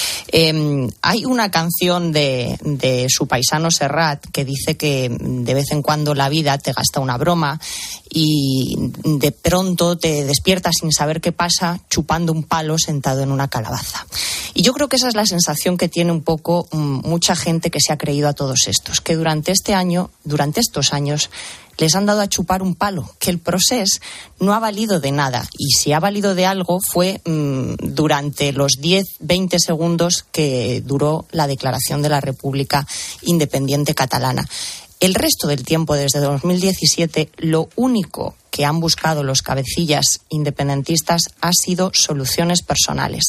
Eh, hay una canción de, de su paisano Serrat que dice que de vez en cuando la vida te gasta una broma y de pronto te despiertas sin saber qué pasa chupando un palo sentado en una calabaza. Y yo creo que esa es la sensación que tiene un poco um, mucha gente que se ha creído a todos estos, que durante este año, durante estos años, les han dado a chupar un palo, que el proceso no ha valido de nada. Y si ha valido de algo fue mmm, durante los diez, veinte segundos que duró la declaración de la República Independiente Catalana. El resto del tiempo, desde dos mil diecisiete, lo único que han buscado los cabecillas independentistas ha sido soluciones personales.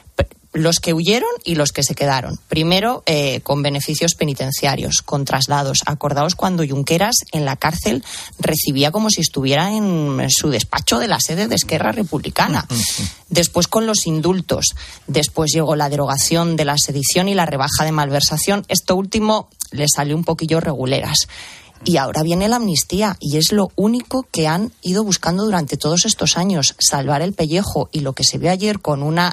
Los que huyeron y los que se quedaron. Primero, eh, con beneficios penitenciarios, con traslados. Acordaos cuando Junqueras en la cárcel recibía como si estuviera en su despacho de la sede de Esquerra Republicana. Después con los indultos. Después llegó la derogación de la sedición y la rebaja de malversación. Esto último le salió un poquillo reguleras. Y ahora viene la amnistía y es lo único que han ido buscando durante todos estos años, salvar el pellejo. Y lo que se ve ayer con una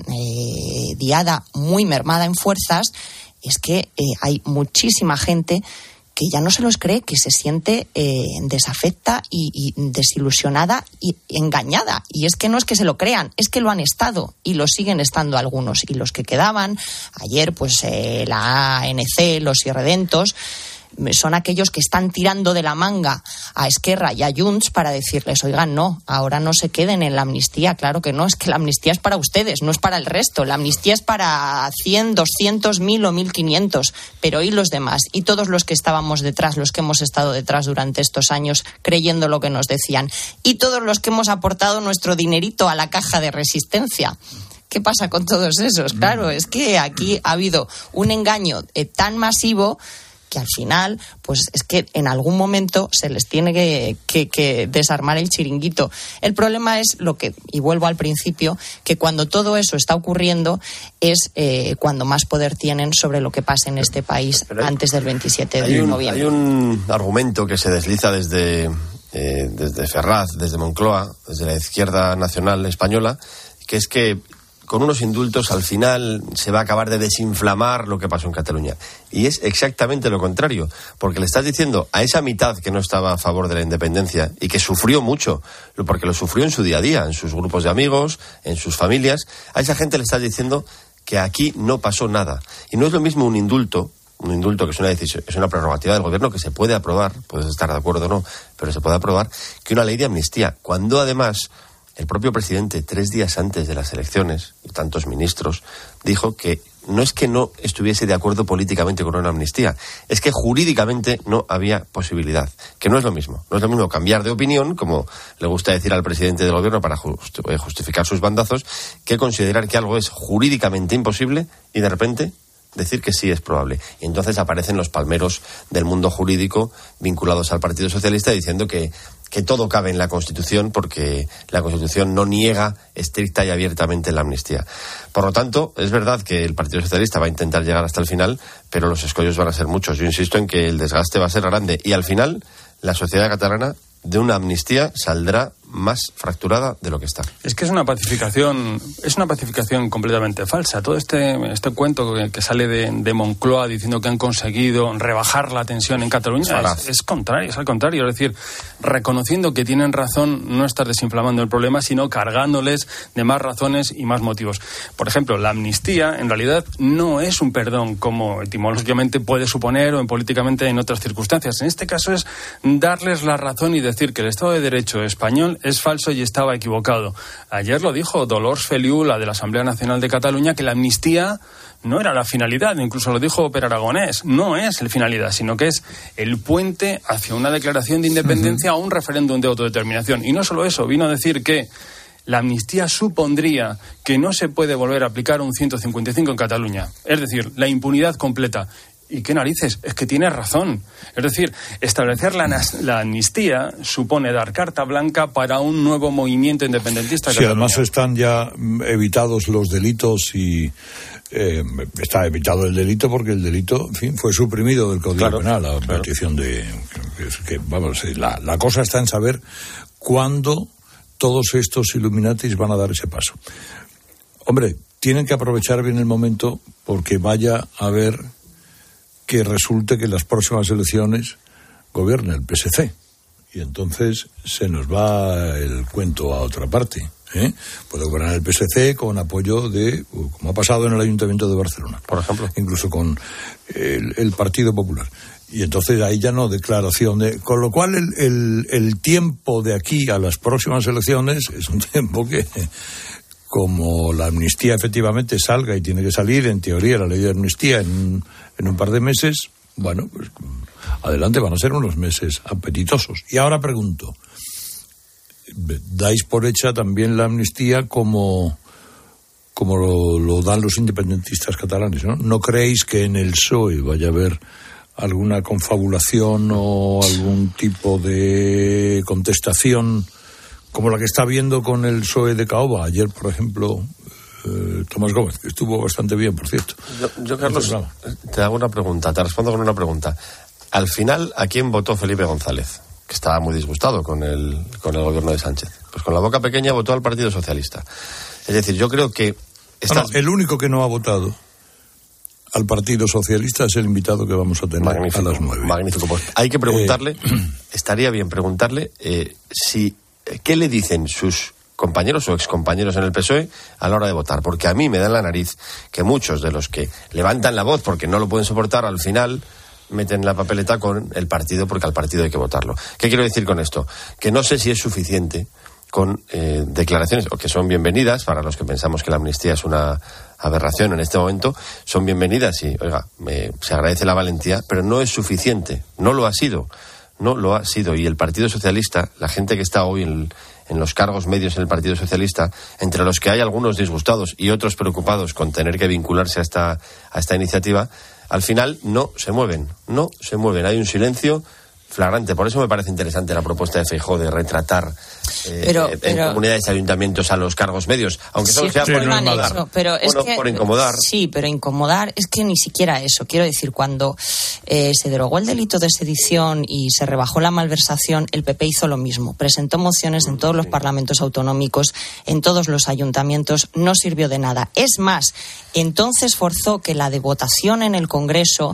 eh, diada muy mermada en fuerzas es que eh, hay muchísima gente que ya no se los cree, que se siente eh, desafecta y, y desilusionada y engañada. Y es que no es que se lo crean, es que lo han estado y lo siguen estando algunos. Y los que quedaban, ayer pues eh, la A N C, los irredentos, son aquellos que están tirando de la manga a Esquerra y a Junts para decirles, oigan, no, ahora no se queden en la amnistía. Claro que no, es que la amnistía es para ustedes, no es para el resto. La amnistía es para cien, doscientos, mil o mil quinientos, pero ¿y los demás? Y todos los que estábamos detrás, los que hemos estado detrás durante estos años creyendo lo que nos decían, y todos los que hemos aportado nuestro dinerito a la caja de resistencia. ¿Qué pasa con todos esos? Claro, es que aquí ha habido un engaño eh, tan masivo que al final, pues es que en algún momento se les tiene que, que, que desarmar el chiringuito. El problema es lo que, y vuelvo al principio, que cuando todo eso está ocurriendo es eh, cuando más poder tienen sobre lo que pasa en este país hay, antes del veintisiete de noviembre. Hay un argumento que se desliza desde, eh, desde Ferraz, desde Moncloa, desde la izquierda nacional española, que es que con unos indultos al final se va a acabar de desinflamar lo que pasó en Cataluña. Y es exactamente lo contrario, porque le estás diciendo a esa mitad que no estaba a favor de la independencia y que sufrió mucho, porque lo sufrió en su día a día, en sus grupos de amigos, en sus familias, a esa gente le estás diciendo que aquí no pasó nada. Y no es lo mismo un indulto, un indulto que es una decisión, es una prerrogativa del gobierno que se puede aprobar, puedes estar de acuerdo o no, pero se puede aprobar, que una ley de amnistía, cuando además el propio presidente, tres días antes de las elecciones, y tantos ministros, dijo que no es que no estuviese de acuerdo políticamente con una amnistía, es que jurídicamente no había posibilidad, que no es lo mismo. No es lo mismo cambiar de opinión, como le gusta decir al presidente del gobierno para justificar sus bandazos, que considerar que algo es jurídicamente imposible y de repente decir que sí es probable. Y entonces aparecen los palmeros del mundo jurídico vinculados al Partido Socialista diciendo que que todo cabe en la Constitución porque la Constitución no niega estricta y abiertamente la amnistía. Por lo tanto, es verdad que el Partido Socialista va a intentar llegar hasta el final, pero los escollos van a ser muchos. Yo insisto en que el desgaste va a ser grande y al final la sociedad catalana de una amnistía saldrá más fracturada de lo que está. Es que es una pacificación, es una pacificación completamente falsa. Todo este este cuento que, que sale de, de Moncloa diciendo que han conseguido rebajar la tensión en Cataluña es, es contrario, es al contrario. Es decir, reconociendo que tienen razón, no estar desinflamando el problema, sino cargándoles de más razones y más motivos. Por ejemplo, la amnistía en realidad no es un perdón como etimológicamente puede suponer o en políticamente en otras circunstancias. En este caso es darles la razón y decir que el Estado de Derecho español es falso y estaba equivocado. Ayer lo dijo Dolors Feliu, la de la Asamblea Nacional de Cataluña, que la amnistía no era la finalidad, incluso lo dijo Per Aragonés, no es la finalidad, sino que es el puente hacia una declaración de independencia uh-huh. o un referéndum de autodeterminación. Y no solo eso, vino a decir que la amnistía supondría que no se puede volver a aplicar un ciento cincuenta y cinco en Cataluña, es decir, la impunidad completa. ¿Y qué narices? Es que tiene razón. Es decir, establecer la, la amnistía supone dar carta blanca para un nuevo movimiento independentista. Sí, además están ya evitados los delitos y eh, está evitado el delito porque el delito, en fin, fue suprimido del Código claro, Penal a claro. petición de... Que, que, vamos, la, la cosa está en saber cuándo todos estos Illuminatis van a dar ese paso. Hombre, tienen que aprovechar bien el momento porque vaya a ver que resulte que en las próximas elecciones gobierne el P S C. Y entonces se nos va el cuento a otra parte. ¿eh? Puede gobernar el P S C con apoyo de, como ha pasado en el Ayuntamiento de Barcelona, por ejemplo, incluso con el, el Partido Popular. Y entonces ahí ya no declaración de... Con lo cual el, el, el tiempo de aquí a las próximas elecciones es un tiempo que, como la amnistía efectivamente salga y tiene que salir, en teoría, la ley de amnistía en, en un par de meses, bueno, pues adelante, van a ser unos meses apetitosos. Y ahora pregunto, ¿dais por hecha también la amnistía como, como lo, lo dan los independentistas catalanes, ¿no? ¿No creéis que en el P S O E vaya a haber alguna confabulación o algún tipo de contestación como la que está habiendo con el P S O E de Caoba? Ayer, por ejemplo, eh, Tomás Gómez, que estuvo bastante bien, por cierto. Yo, yo Carlos, te hago una pregunta, te respondo con una pregunta. Al final, ¿a quién votó Felipe González? Que estaba muy disgustado con el, con el gobierno de Sánchez. Pues con la boca pequeña votó al Partido Socialista. Es decir, yo creo que... Estas... No, no, el único que no ha votado al Partido Socialista es el invitado que vamos a tener magnífico, a las nueve. Magnífico. Pues hay que preguntarle, eh... estaría bien preguntarle eh, si qué le dicen sus compañeros o excompañeros en el P S O E a la hora de votar. Porque a mí me da en la nariz que muchos de los que levantan la voz porque no lo pueden soportar, al final meten la papeleta con el partido porque al partido hay que votarlo. ¿Qué quiero decir con esto? Que no sé si es suficiente con eh, declaraciones, o que son bienvenidas para los que pensamos que la amnistía es una aberración en este momento, son bienvenidas y, oiga, me, se agradece la valentía, pero no es suficiente, no lo ha sido, no lo ha sido. Y el Partido Socialista, la gente que está hoy en, en los cargos medios en el Partido Socialista, entre los que hay algunos disgustados y otros preocupados con tener que vincularse a esta, a esta iniciativa, al final no se mueven, no se mueven, hay un silencio flagrante. Por eso me parece interesante la propuesta de Feijóo de retratar eh, pero, eh, en pero, comunidades y ayuntamientos a los cargos medios, aunque solo sí, sea por incomodar. Eso, pero es bueno, que, por incomodar. Sí, pero incomodar es que ni siquiera eso. Quiero decir, cuando eh, se derogó el delito de sedición y se rebajó la malversación, el P P hizo lo mismo. Presentó mociones en todos los parlamentos autonómicos, en todos los ayuntamientos, no sirvió de nada. Es más, entonces forzó que la de votación en el Congreso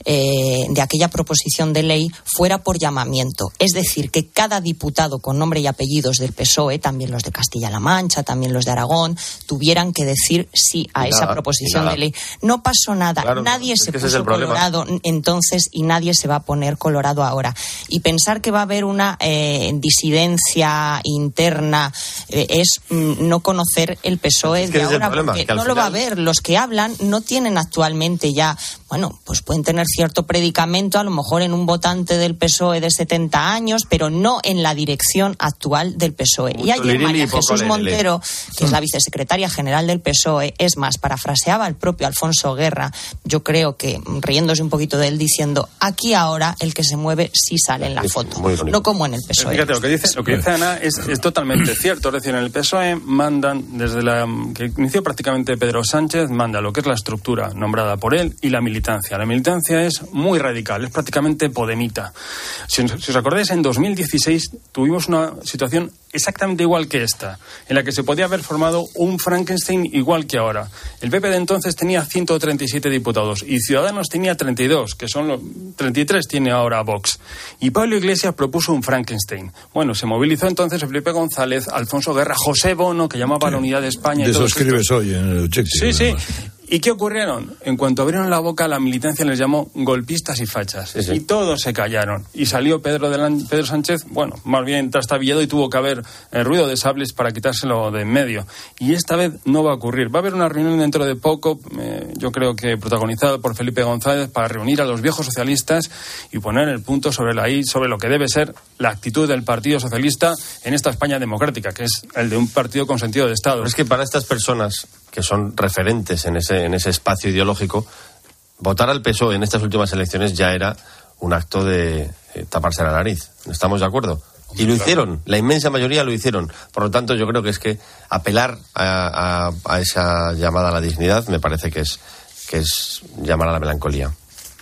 eh, de aquella proposición de ley fuera por llamamiento. Es decir, que cada diputado con nombre y apellidos del P S O E, también los de Castilla-La Mancha, también los de Aragón, tuvieran que decir sí a y esa nada, proposición de ley. No pasó nada. Claro, nadie se puso colorado entonces y nadie se va a poner colorado ahora. Y pensar que va a haber una eh, disidencia interna eh, es mm, no conocer el P S O E es de ahora, problema, porque no final... lo va a haber. Los que hablan no tienen actualmente ya, bueno, pues pueden tener cierto predicamento, a lo mejor en un votante del P S O E de setenta años, pero no en la dirección actual del P S O E. Y ayer María Jesús Montero, que es la vicesecretaria general del P S O E, es más, parafraseaba al propio Alfonso Guerra, yo creo que riéndose un poquito de él, diciendo, aquí ahora el que se mueve sí sale en la foto, no como en el P S O E. Fíjate, lo que dice, lo que dice Ana es, es totalmente cierto, es decir, en el P S O E mandan, desde la que inició prácticamente Pedro Sánchez, manda lo que es la estructura nombrada por él y la militancia. La militancia es muy radical, es prácticamente podemita. Si, si os acordáis, en dos mil dieciséis tuvimos una situación exactamente igual que esta, en la que se podía haber formado un Frankenstein igual que ahora. El P P de entonces tenía ciento treinta y siete diputados y Ciudadanos tenía treinta y dos, que son los treinta y tres tiene ahora Vox. Y Pablo Iglesias propuso un Frankenstein. Bueno, se movilizó entonces Felipe González, Alfonso Guerra, José Bono, que llamaba sí. a la unidad de España. De y eso escribes hoy en el objetivo. Sí, sí. ¿Y qué ocurrieron? En cuanto abrieron la boca, la militancia les llamó golpistas y fachas. Sí, sí. Y todos se callaron. Y salió Pedro, de la, Pedro Sánchez, bueno, más bien trastabillado, y tuvo que haber eh, ruido de sables para quitárselo de en medio. Y esta vez no va a ocurrir. Va a haber una reunión dentro de poco, eh, yo creo que protagonizada por Felipe González, para reunir a los viejos socialistas y poner el punto sobre la I, sobre lo que debe ser la actitud del Partido Socialista en esta España democrática, que es el de un partido con sentido de Estado. Pero es que para estas personas que son referentes en ese, en ese espacio ideológico, votar al P S O E en estas últimas elecciones ya era un acto de eh, taparse la nariz. ¿Estamos de acuerdo? Y lo hicieron, la inmensa mayoría lo hicieron. Por lo tanto, yo creo que es que apelar a, a, a esa llamada a la dignidad me parece que es, que es llamar a la melancolía.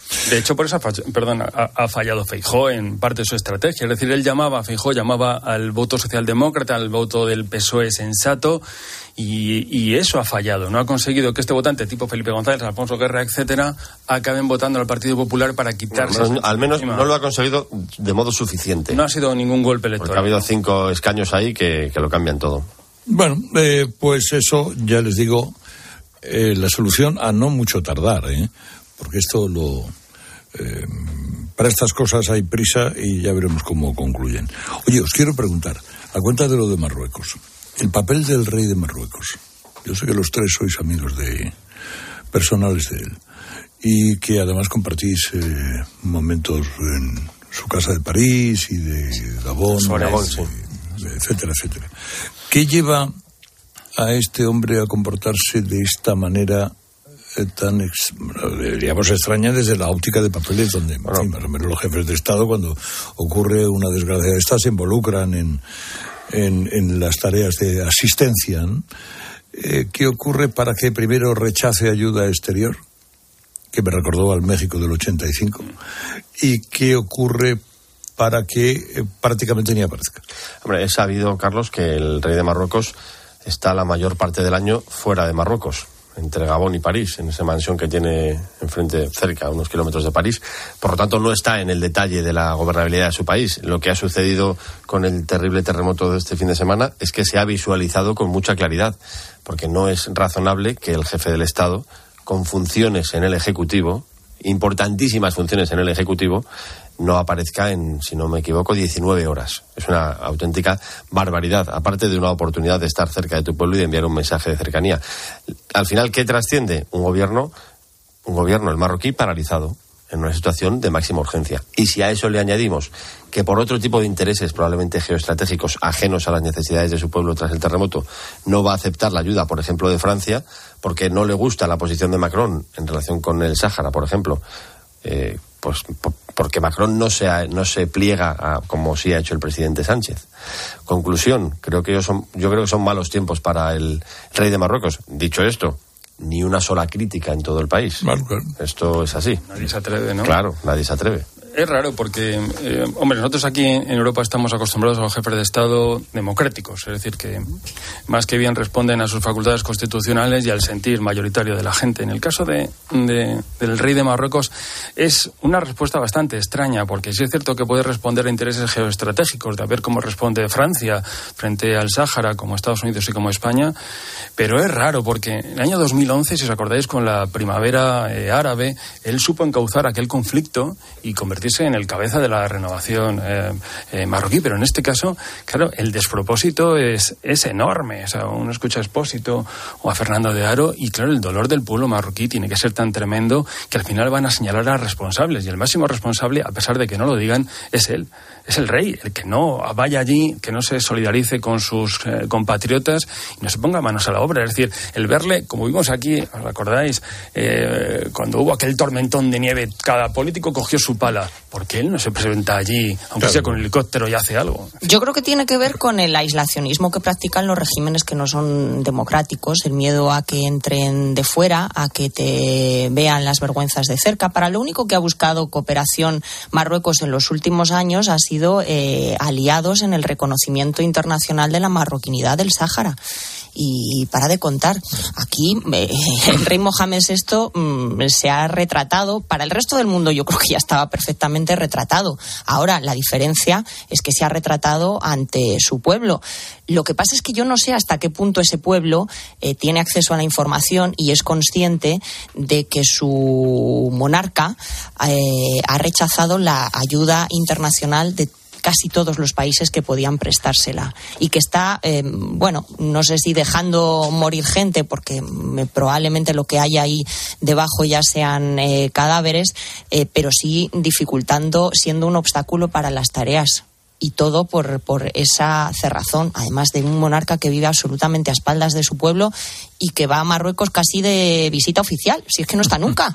De hecho, por eso ha, fallado, perdón, ha, ha fallado Feijóo en parte de su estrategia. Es decir, él llamaba, Feijóo llamaba al voto socialdemócrata, al voto del P S O E sensato, y, y eso ha fallado. No ha conseguido que este votante, tipo Felipe González, Alfonso Guerra, etcétera, acaben votando al Partido Popular para quitarse... Bueno, al menos no lo ha conseguido de modo suficiente. No ha sido ningún golpe electoral. Porque ha habido cinco escaños ahí que, que lo cambian todo. Bueno, eh, pues eso, ya les digo, eh, la solución a no mucho tardar, ¿eh? Porque esto lo... Eh, para estas cosas hay prisa y ya veremos cómo concluyen. Oye, os quiero preguntar, a cuenta de lo de Marruecos, el papel del rey de Marruecos. Yo sé que los tres sois amigos de personales de él y que además compartís eh, momentos en su casa de París y de Gabón, Gabón sí. etcétera, etcétera. ¿Qué lleva a este hombre a comportarse de esta manera tan, ex, digamos, extraña desde la óptica de papeles donde, bueno, en fin, más o menos los jefes de Estado, cuando ocurre una desgracia de esta, se involucran en, en, en las tareas de asistencia, ¿no? Eh, ¿Qué ocurre para que primero rechace ayuda exterior? Que me recordó al México del ochenta y cinco. ¿Y qué ocurre para que eh, prácticamente ni aparezca? Hombre, es sabido, Carlos, que el rey de Marruecos está la mayor parte del año fuera de Marruecos, entre Gabón y París, en esa mansión que tiene enfrente, cerca, a unos kilómetros de París. Por lo tanto, no está en el detalle de la gobernabilidad de su país. Lo que ha sucedido con el terrible terremoto de este fin de semana es que se ha visualizado con mucha claridad, porque no es razonable que el jefe del Estado, con funciones en el Ejecutivo, importantísimas funciones en el Ejecutivo, no aparezca en, si no me equivoco, diecinueve horas. Es una auténtica barbaridad, aparte de una oportunidad de estar cerca de tu pueblo y de enviar un mensaje de cercanía. Al final, ¿qué trasciende? Un gobierno, un gobierno, el marroquí, paralizado en una situación de máxima urgencia. Y si a eso le añadimos que por otro tipo de intereses, probablemente geoestratégicos, ajenos a las necesidades de su pueblo tras el terremoto, no va a aceptar la ayuda, por ejemplo, de Francia, porque no le gusta la posición de Macron en relación con el Sáhara, por ejemplo, eh, pues por, porque Macron no se, ha, no se pliega a, como sí ha hecho el presidente Sánchez. Conclusión, creo que yo, son, yo creo que son malos tiempos para el rey de Marruecos. Dicho esto, ni una sola crítica en todo el país. Claro, claro. Esto es así. Nadie se atreve, ¿no? Claro, nadie se atreve. Es raro porque, eh, hombre, nosotros aquí en Europa estamos acostumbrados a los jefes de Estado democráticos, es decir, que más que bien responden a sus facultades constitucionales y al sentir mayoritario de la gente. En el caso de, de, del rey de Marruecos es una respuesta bastante extraña, porque sí es cierto que puede responder a intereses geoestratégicos, de a ver cómo responde Francia frente al Sáhara, como Estados Unidos y como España, pero es raro porque en el año dos mil once, si os acordáis, con la primavera eh, árabe, él supo encauzar aquel conflicto y convertirse en el cabeza de la renovación eh, eh, marroquí, pero en este caso, claro, el despropósito es, es enorme. O sea, uno escucha a Expósito o a Fernando de Haro y claro, el dolor del pueblo marroquí tiene que ser tan tremendo que al final van a señalar a responsables, y el máximo responsable, a pesar de que no lo digan, es él, es el rey, el que no vaya allí, que no se solidarice con sus eh, compatriotas y no se ponga manos a la obra. Es decir, el verle, como vimos aquí, ¿os acordáis? Eh, cuando hubo aquel tormentón de nieve, cada político cogió su pala. ¿Por qué él no se presenta allí, aunque claro, sea con helicóptero, y hace algo? Yo creo que tiene que ver con el aislacionismo que practican los regímenes que no son democráticos, el miedo a que entren de fuera, a que te vean las vergüenzas de cerca. Para lo único que ha buscado cooperación Marruecos en los últimos años ha sido eh, aliados en el reconocimiento internacional de la marroquinidad del Sáhara. Y para de contar, aquí eh, el rey Mohamed sexto mmm, se ha retratado. Para el resto del mundo yo creo que ya estaba perfectamente retratado. Ahora, la diferencia es que se ha retratado ante su pueblo. Lo que pasa es que yo no sé hasta qué punto ese pueblo eh, tiene acceso a la información y es consciente de que su monarca eh, ha rechazado la ayuda internacional de casi todos los países que podían prestársela y que está, eh, bueno, no sé si dejando morir gente, porque eh, probablemente lo que hay ahí debajo ya sean eh, cadáveres, eh, pero sí dificultando, siendo un obstáculo para las tareas. Y todo por, por esa cerrazón, además de un monarca que vive absolutamente a espaldas de su pueblo y que va a Marruecos casi de visita oficial, si es que no está nunca.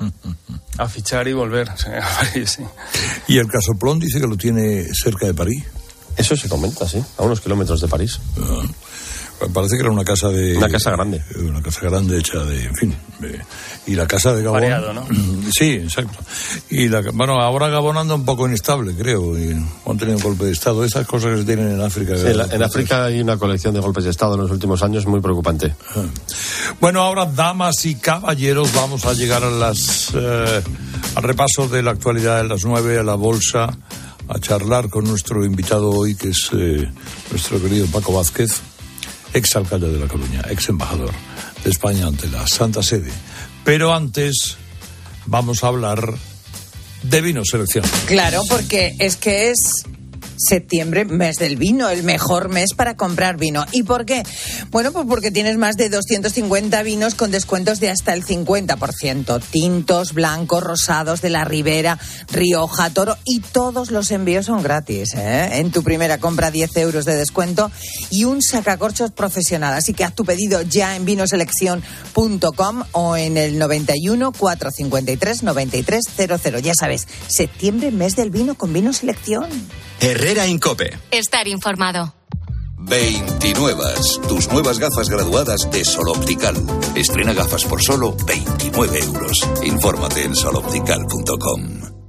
A fichar y volver, sí, a París, sí. Y el Casoplón dice que lo tiene cerca de París. Eso se comenta, sí, a unos kilómetros de París. Uh, parece que era una casa de... Una casa grande. Una casa grande hecha de, en fin, Y la casa de Gabón... Variado, ¿no? Sí, exacto. Y la, bueno, ahora Gabón anda un poco inestable, creo, y han tenido un golpe de Estado. Esas cosas que se tienen en África. Sí, la, en África hay una colección de golpes de Estado en los últimos años muy preocupante. Bueno, ahora, damas y caballeros, vamos a llegar a las eh, al repaso de la actualidad de las nueve, a la bolsa, a charlar con nuestro invitado hoy, que es eh, nuestro querido Paco Vázquez, ex alcalde de La Coruña, ex embajador de España ante la Santa Sede. Pero antes vamos a hablar de Vino Selección. Claro, porque es que es septiembre, mes del vino, el mejor mes para comprar vino. ¿Y por qué? Bueno, pues porque tienes más de doscientos cincuenta vinos con descuentos de hasta el cincuenta por ciento. Tintos, blancos, rosados de la Ribera, Rioja, Toro, y todos los envíos son gratis, ¿eh? En tu primera compra, diez euros de descuento y un sacacorchos profesional. Así que haz tu pedido ya en vinoselección punto com o en el noventa y uno, cuatrocientos cincuenta y tres, noventa y tres cero cero. Ya sabes, septiembre, mes del vino con Vino Selección. Herrera Incope. Estar informado. veintinuevas, tus nuevas gafas graduadas de Sol Optical. Estrena gafas por solo veintinueve euros. Infórmate en sol optical punto com.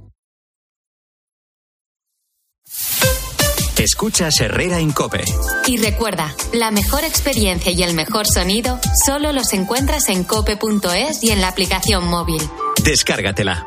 Escuchas Herrera Incope. Y recuerda, la mejor experiencia y el mejor sonido solo los encuentras en cope punto es y en la aplicación móvil. Descárgatela.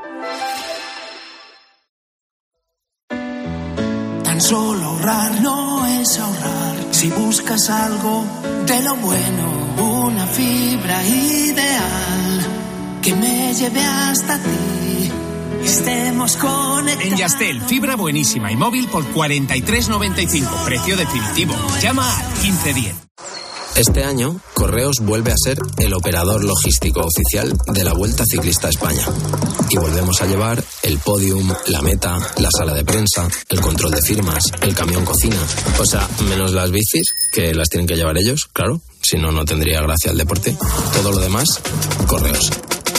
Tan solo ahorrar no es ahorrar. Si buscas algo de lo bueno, una fibra ideal que me lleve hasta ti. Estemos conectados. En Yastel, fibra buenísima y móvil por cuarenta y tres noventa y cinco. Precio definitivo. Llama al quince diez. Este año, Correos vuelve a ser el operador logístico oficial de la Vuelta Ciclista a España. Y volvemos a llevar el podium, la meta, la sala de prensa, el control de firmas, el camión cocina. O sea, menos las bicis, que las tienen que llevar ellos, claro. Si no, no tendría gracia el deporte. Todo lo demás, Correos.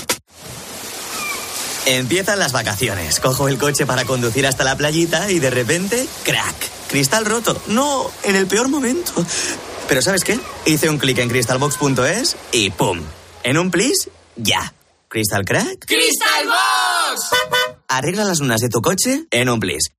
Empiezan las vacaciones. Cojo el coche para conducir hasta la playita y de repente, crack, cristal roto. No, en el peor momento. Pero ¿sabes qué? Hice un clic en crystalbox punto es y ¡pum! En un plis, ya. ¿Crystal crack? ¡Crystalbox! Arregla las lunas de tu coche en un plis.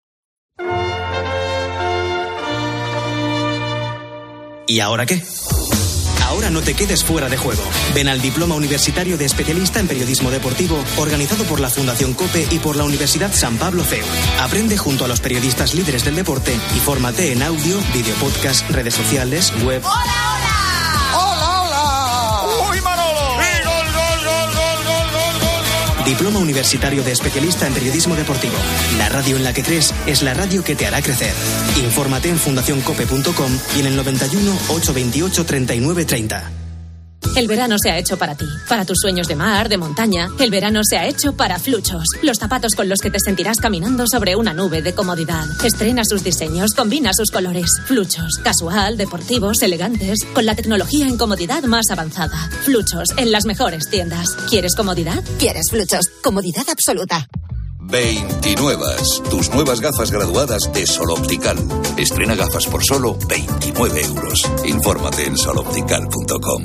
¿Y ahora qué? Ahora no te quedes fuera de juego. Ven al Diploma Universitario de Especialista en Periodismo Deportivo, organizado por la Fundación COPE y por la Universidad San Pablo C E U. Aprende junto a los periodistas líderes del deporte y fórmate en audio, video podcast, redes sociales, web... ¡Hola, hola! ¡Hola, hola! ¡Uy, Manolo! ¡Sí, gol, gol, gol, gol, gol, gol, gol, gol! Diploma Universitario de Especialista en Periodismo Deportivo. La radio en la que crees es la radio que te hará crecer. Infórmate en fundación cope punto com y en el noventa y uno, ochocientos veintiocho, treinta y nueve treinta. El verano se ha hecho para ti, para tus sueños de mar, de montaña. El verano se ha hecho para Fluchos, los zapatos con los que te sentirás caminando sobre una nube de comodidad. Estrena sus diseños, combina sus colores. Fluchos, casual, deportivos, elegantes, con la tecnología en comodidad más avanzada. Fluchos, en las mejores tiendas. ¿Quieres comodidad? ¿Quieres Fluchos? Comodidad absoluta. veintinuevas, tus nuevas gafas graduadas de Sol Optical. Estrena gafas por solo veintinueve euros. Infórmate en sol optical punto com.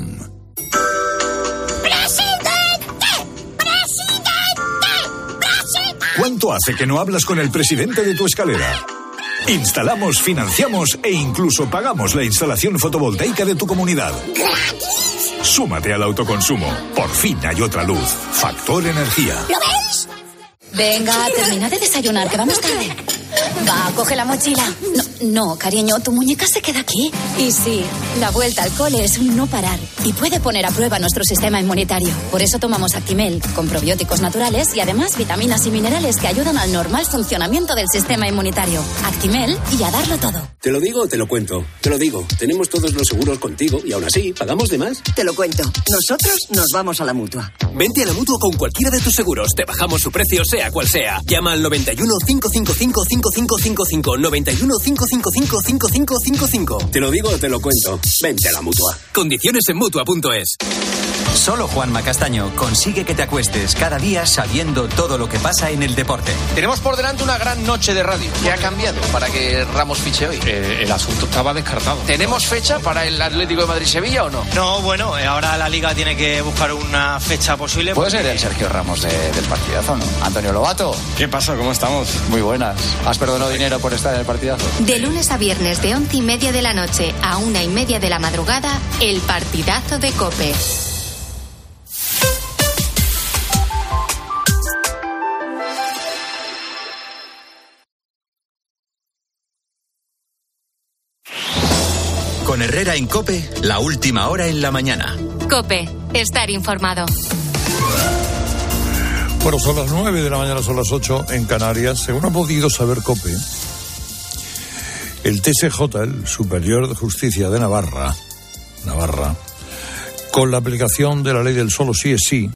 ¿Cuánto hace que no hablas con el presidente de tu escalera? Instalamos, financiamos e incluso pagamos la instalación fotovoltaica de tu comunidad. Súmate al autoconsumo. Por fin hay otra luz. Factor Energía. ¿Lo ves? Venga, termina de desayunar, que vamos tarde. Va, coge la mochila. No, no, cariño, tu muñeca se queda aquí. Y sí, la vuelta al cole es un no parar y puede poner a prueba nuestro sistema inmunitario. Por eso tomamos Actimel, con probióticos naturales y además vitaminas y minerales que ayudan al normal funcionamiento del sistema inmunitario. Actimel y a darlo todo. ¿Te lo digo o te lo cuento? Te lo digo. Tenemos todos los seguros contigo y aún así, ¿pagamos de más? Te lo cuento. Nosotros nos vamos a la Mutua. Vente a la Mutua con cualquiera de tus seguros. Te bajamos su precio, sea cual sea. Llama al noventa y uno, cinco cinco cinco, cinco cinco cinco cinco. noventa y uno, cinco cinco cinco, cinco cinco cinco cinco. Te lo digo o te lo cuento. Vente a la Mutua. Condiciones en Mutua punto es. Solo Juanma Castaño consigue que te acuestes cada día sabiendo todo lo que pasa en el deporte. Tenemos por delante una gran noche de radio. ¿Qué ha cambiado para que Ramos fiche hoy? Eh, el asunto estaba descartado. ¿Tenemos fecha para el Atlético de Madrid-Sevilla o no? No, bueno, ahora la Liga tiene que buscar una fecha posible. Puede ser el Sergio Ramos de, del partidazo, ¿no? Antonio Lobato. ¿Qué pasa? ¿Cómo estamos? Muy buenas. ¿Has perdonado dinero por estar en el partidazo? De lunes a viernes de once y media de la noche a una y media de la madrugada, el partidazo de COPE. Con Herrera en COPE, la última hora en la mañana. COPE, estar informado. Bueno, son las nueve de la mañana, son las ocho en Canarias. Según ha podido saber COPE, el T S J, el Superior de Justicia de Navarra, Navarra, con la aplicación de la ley del solo sí es sí,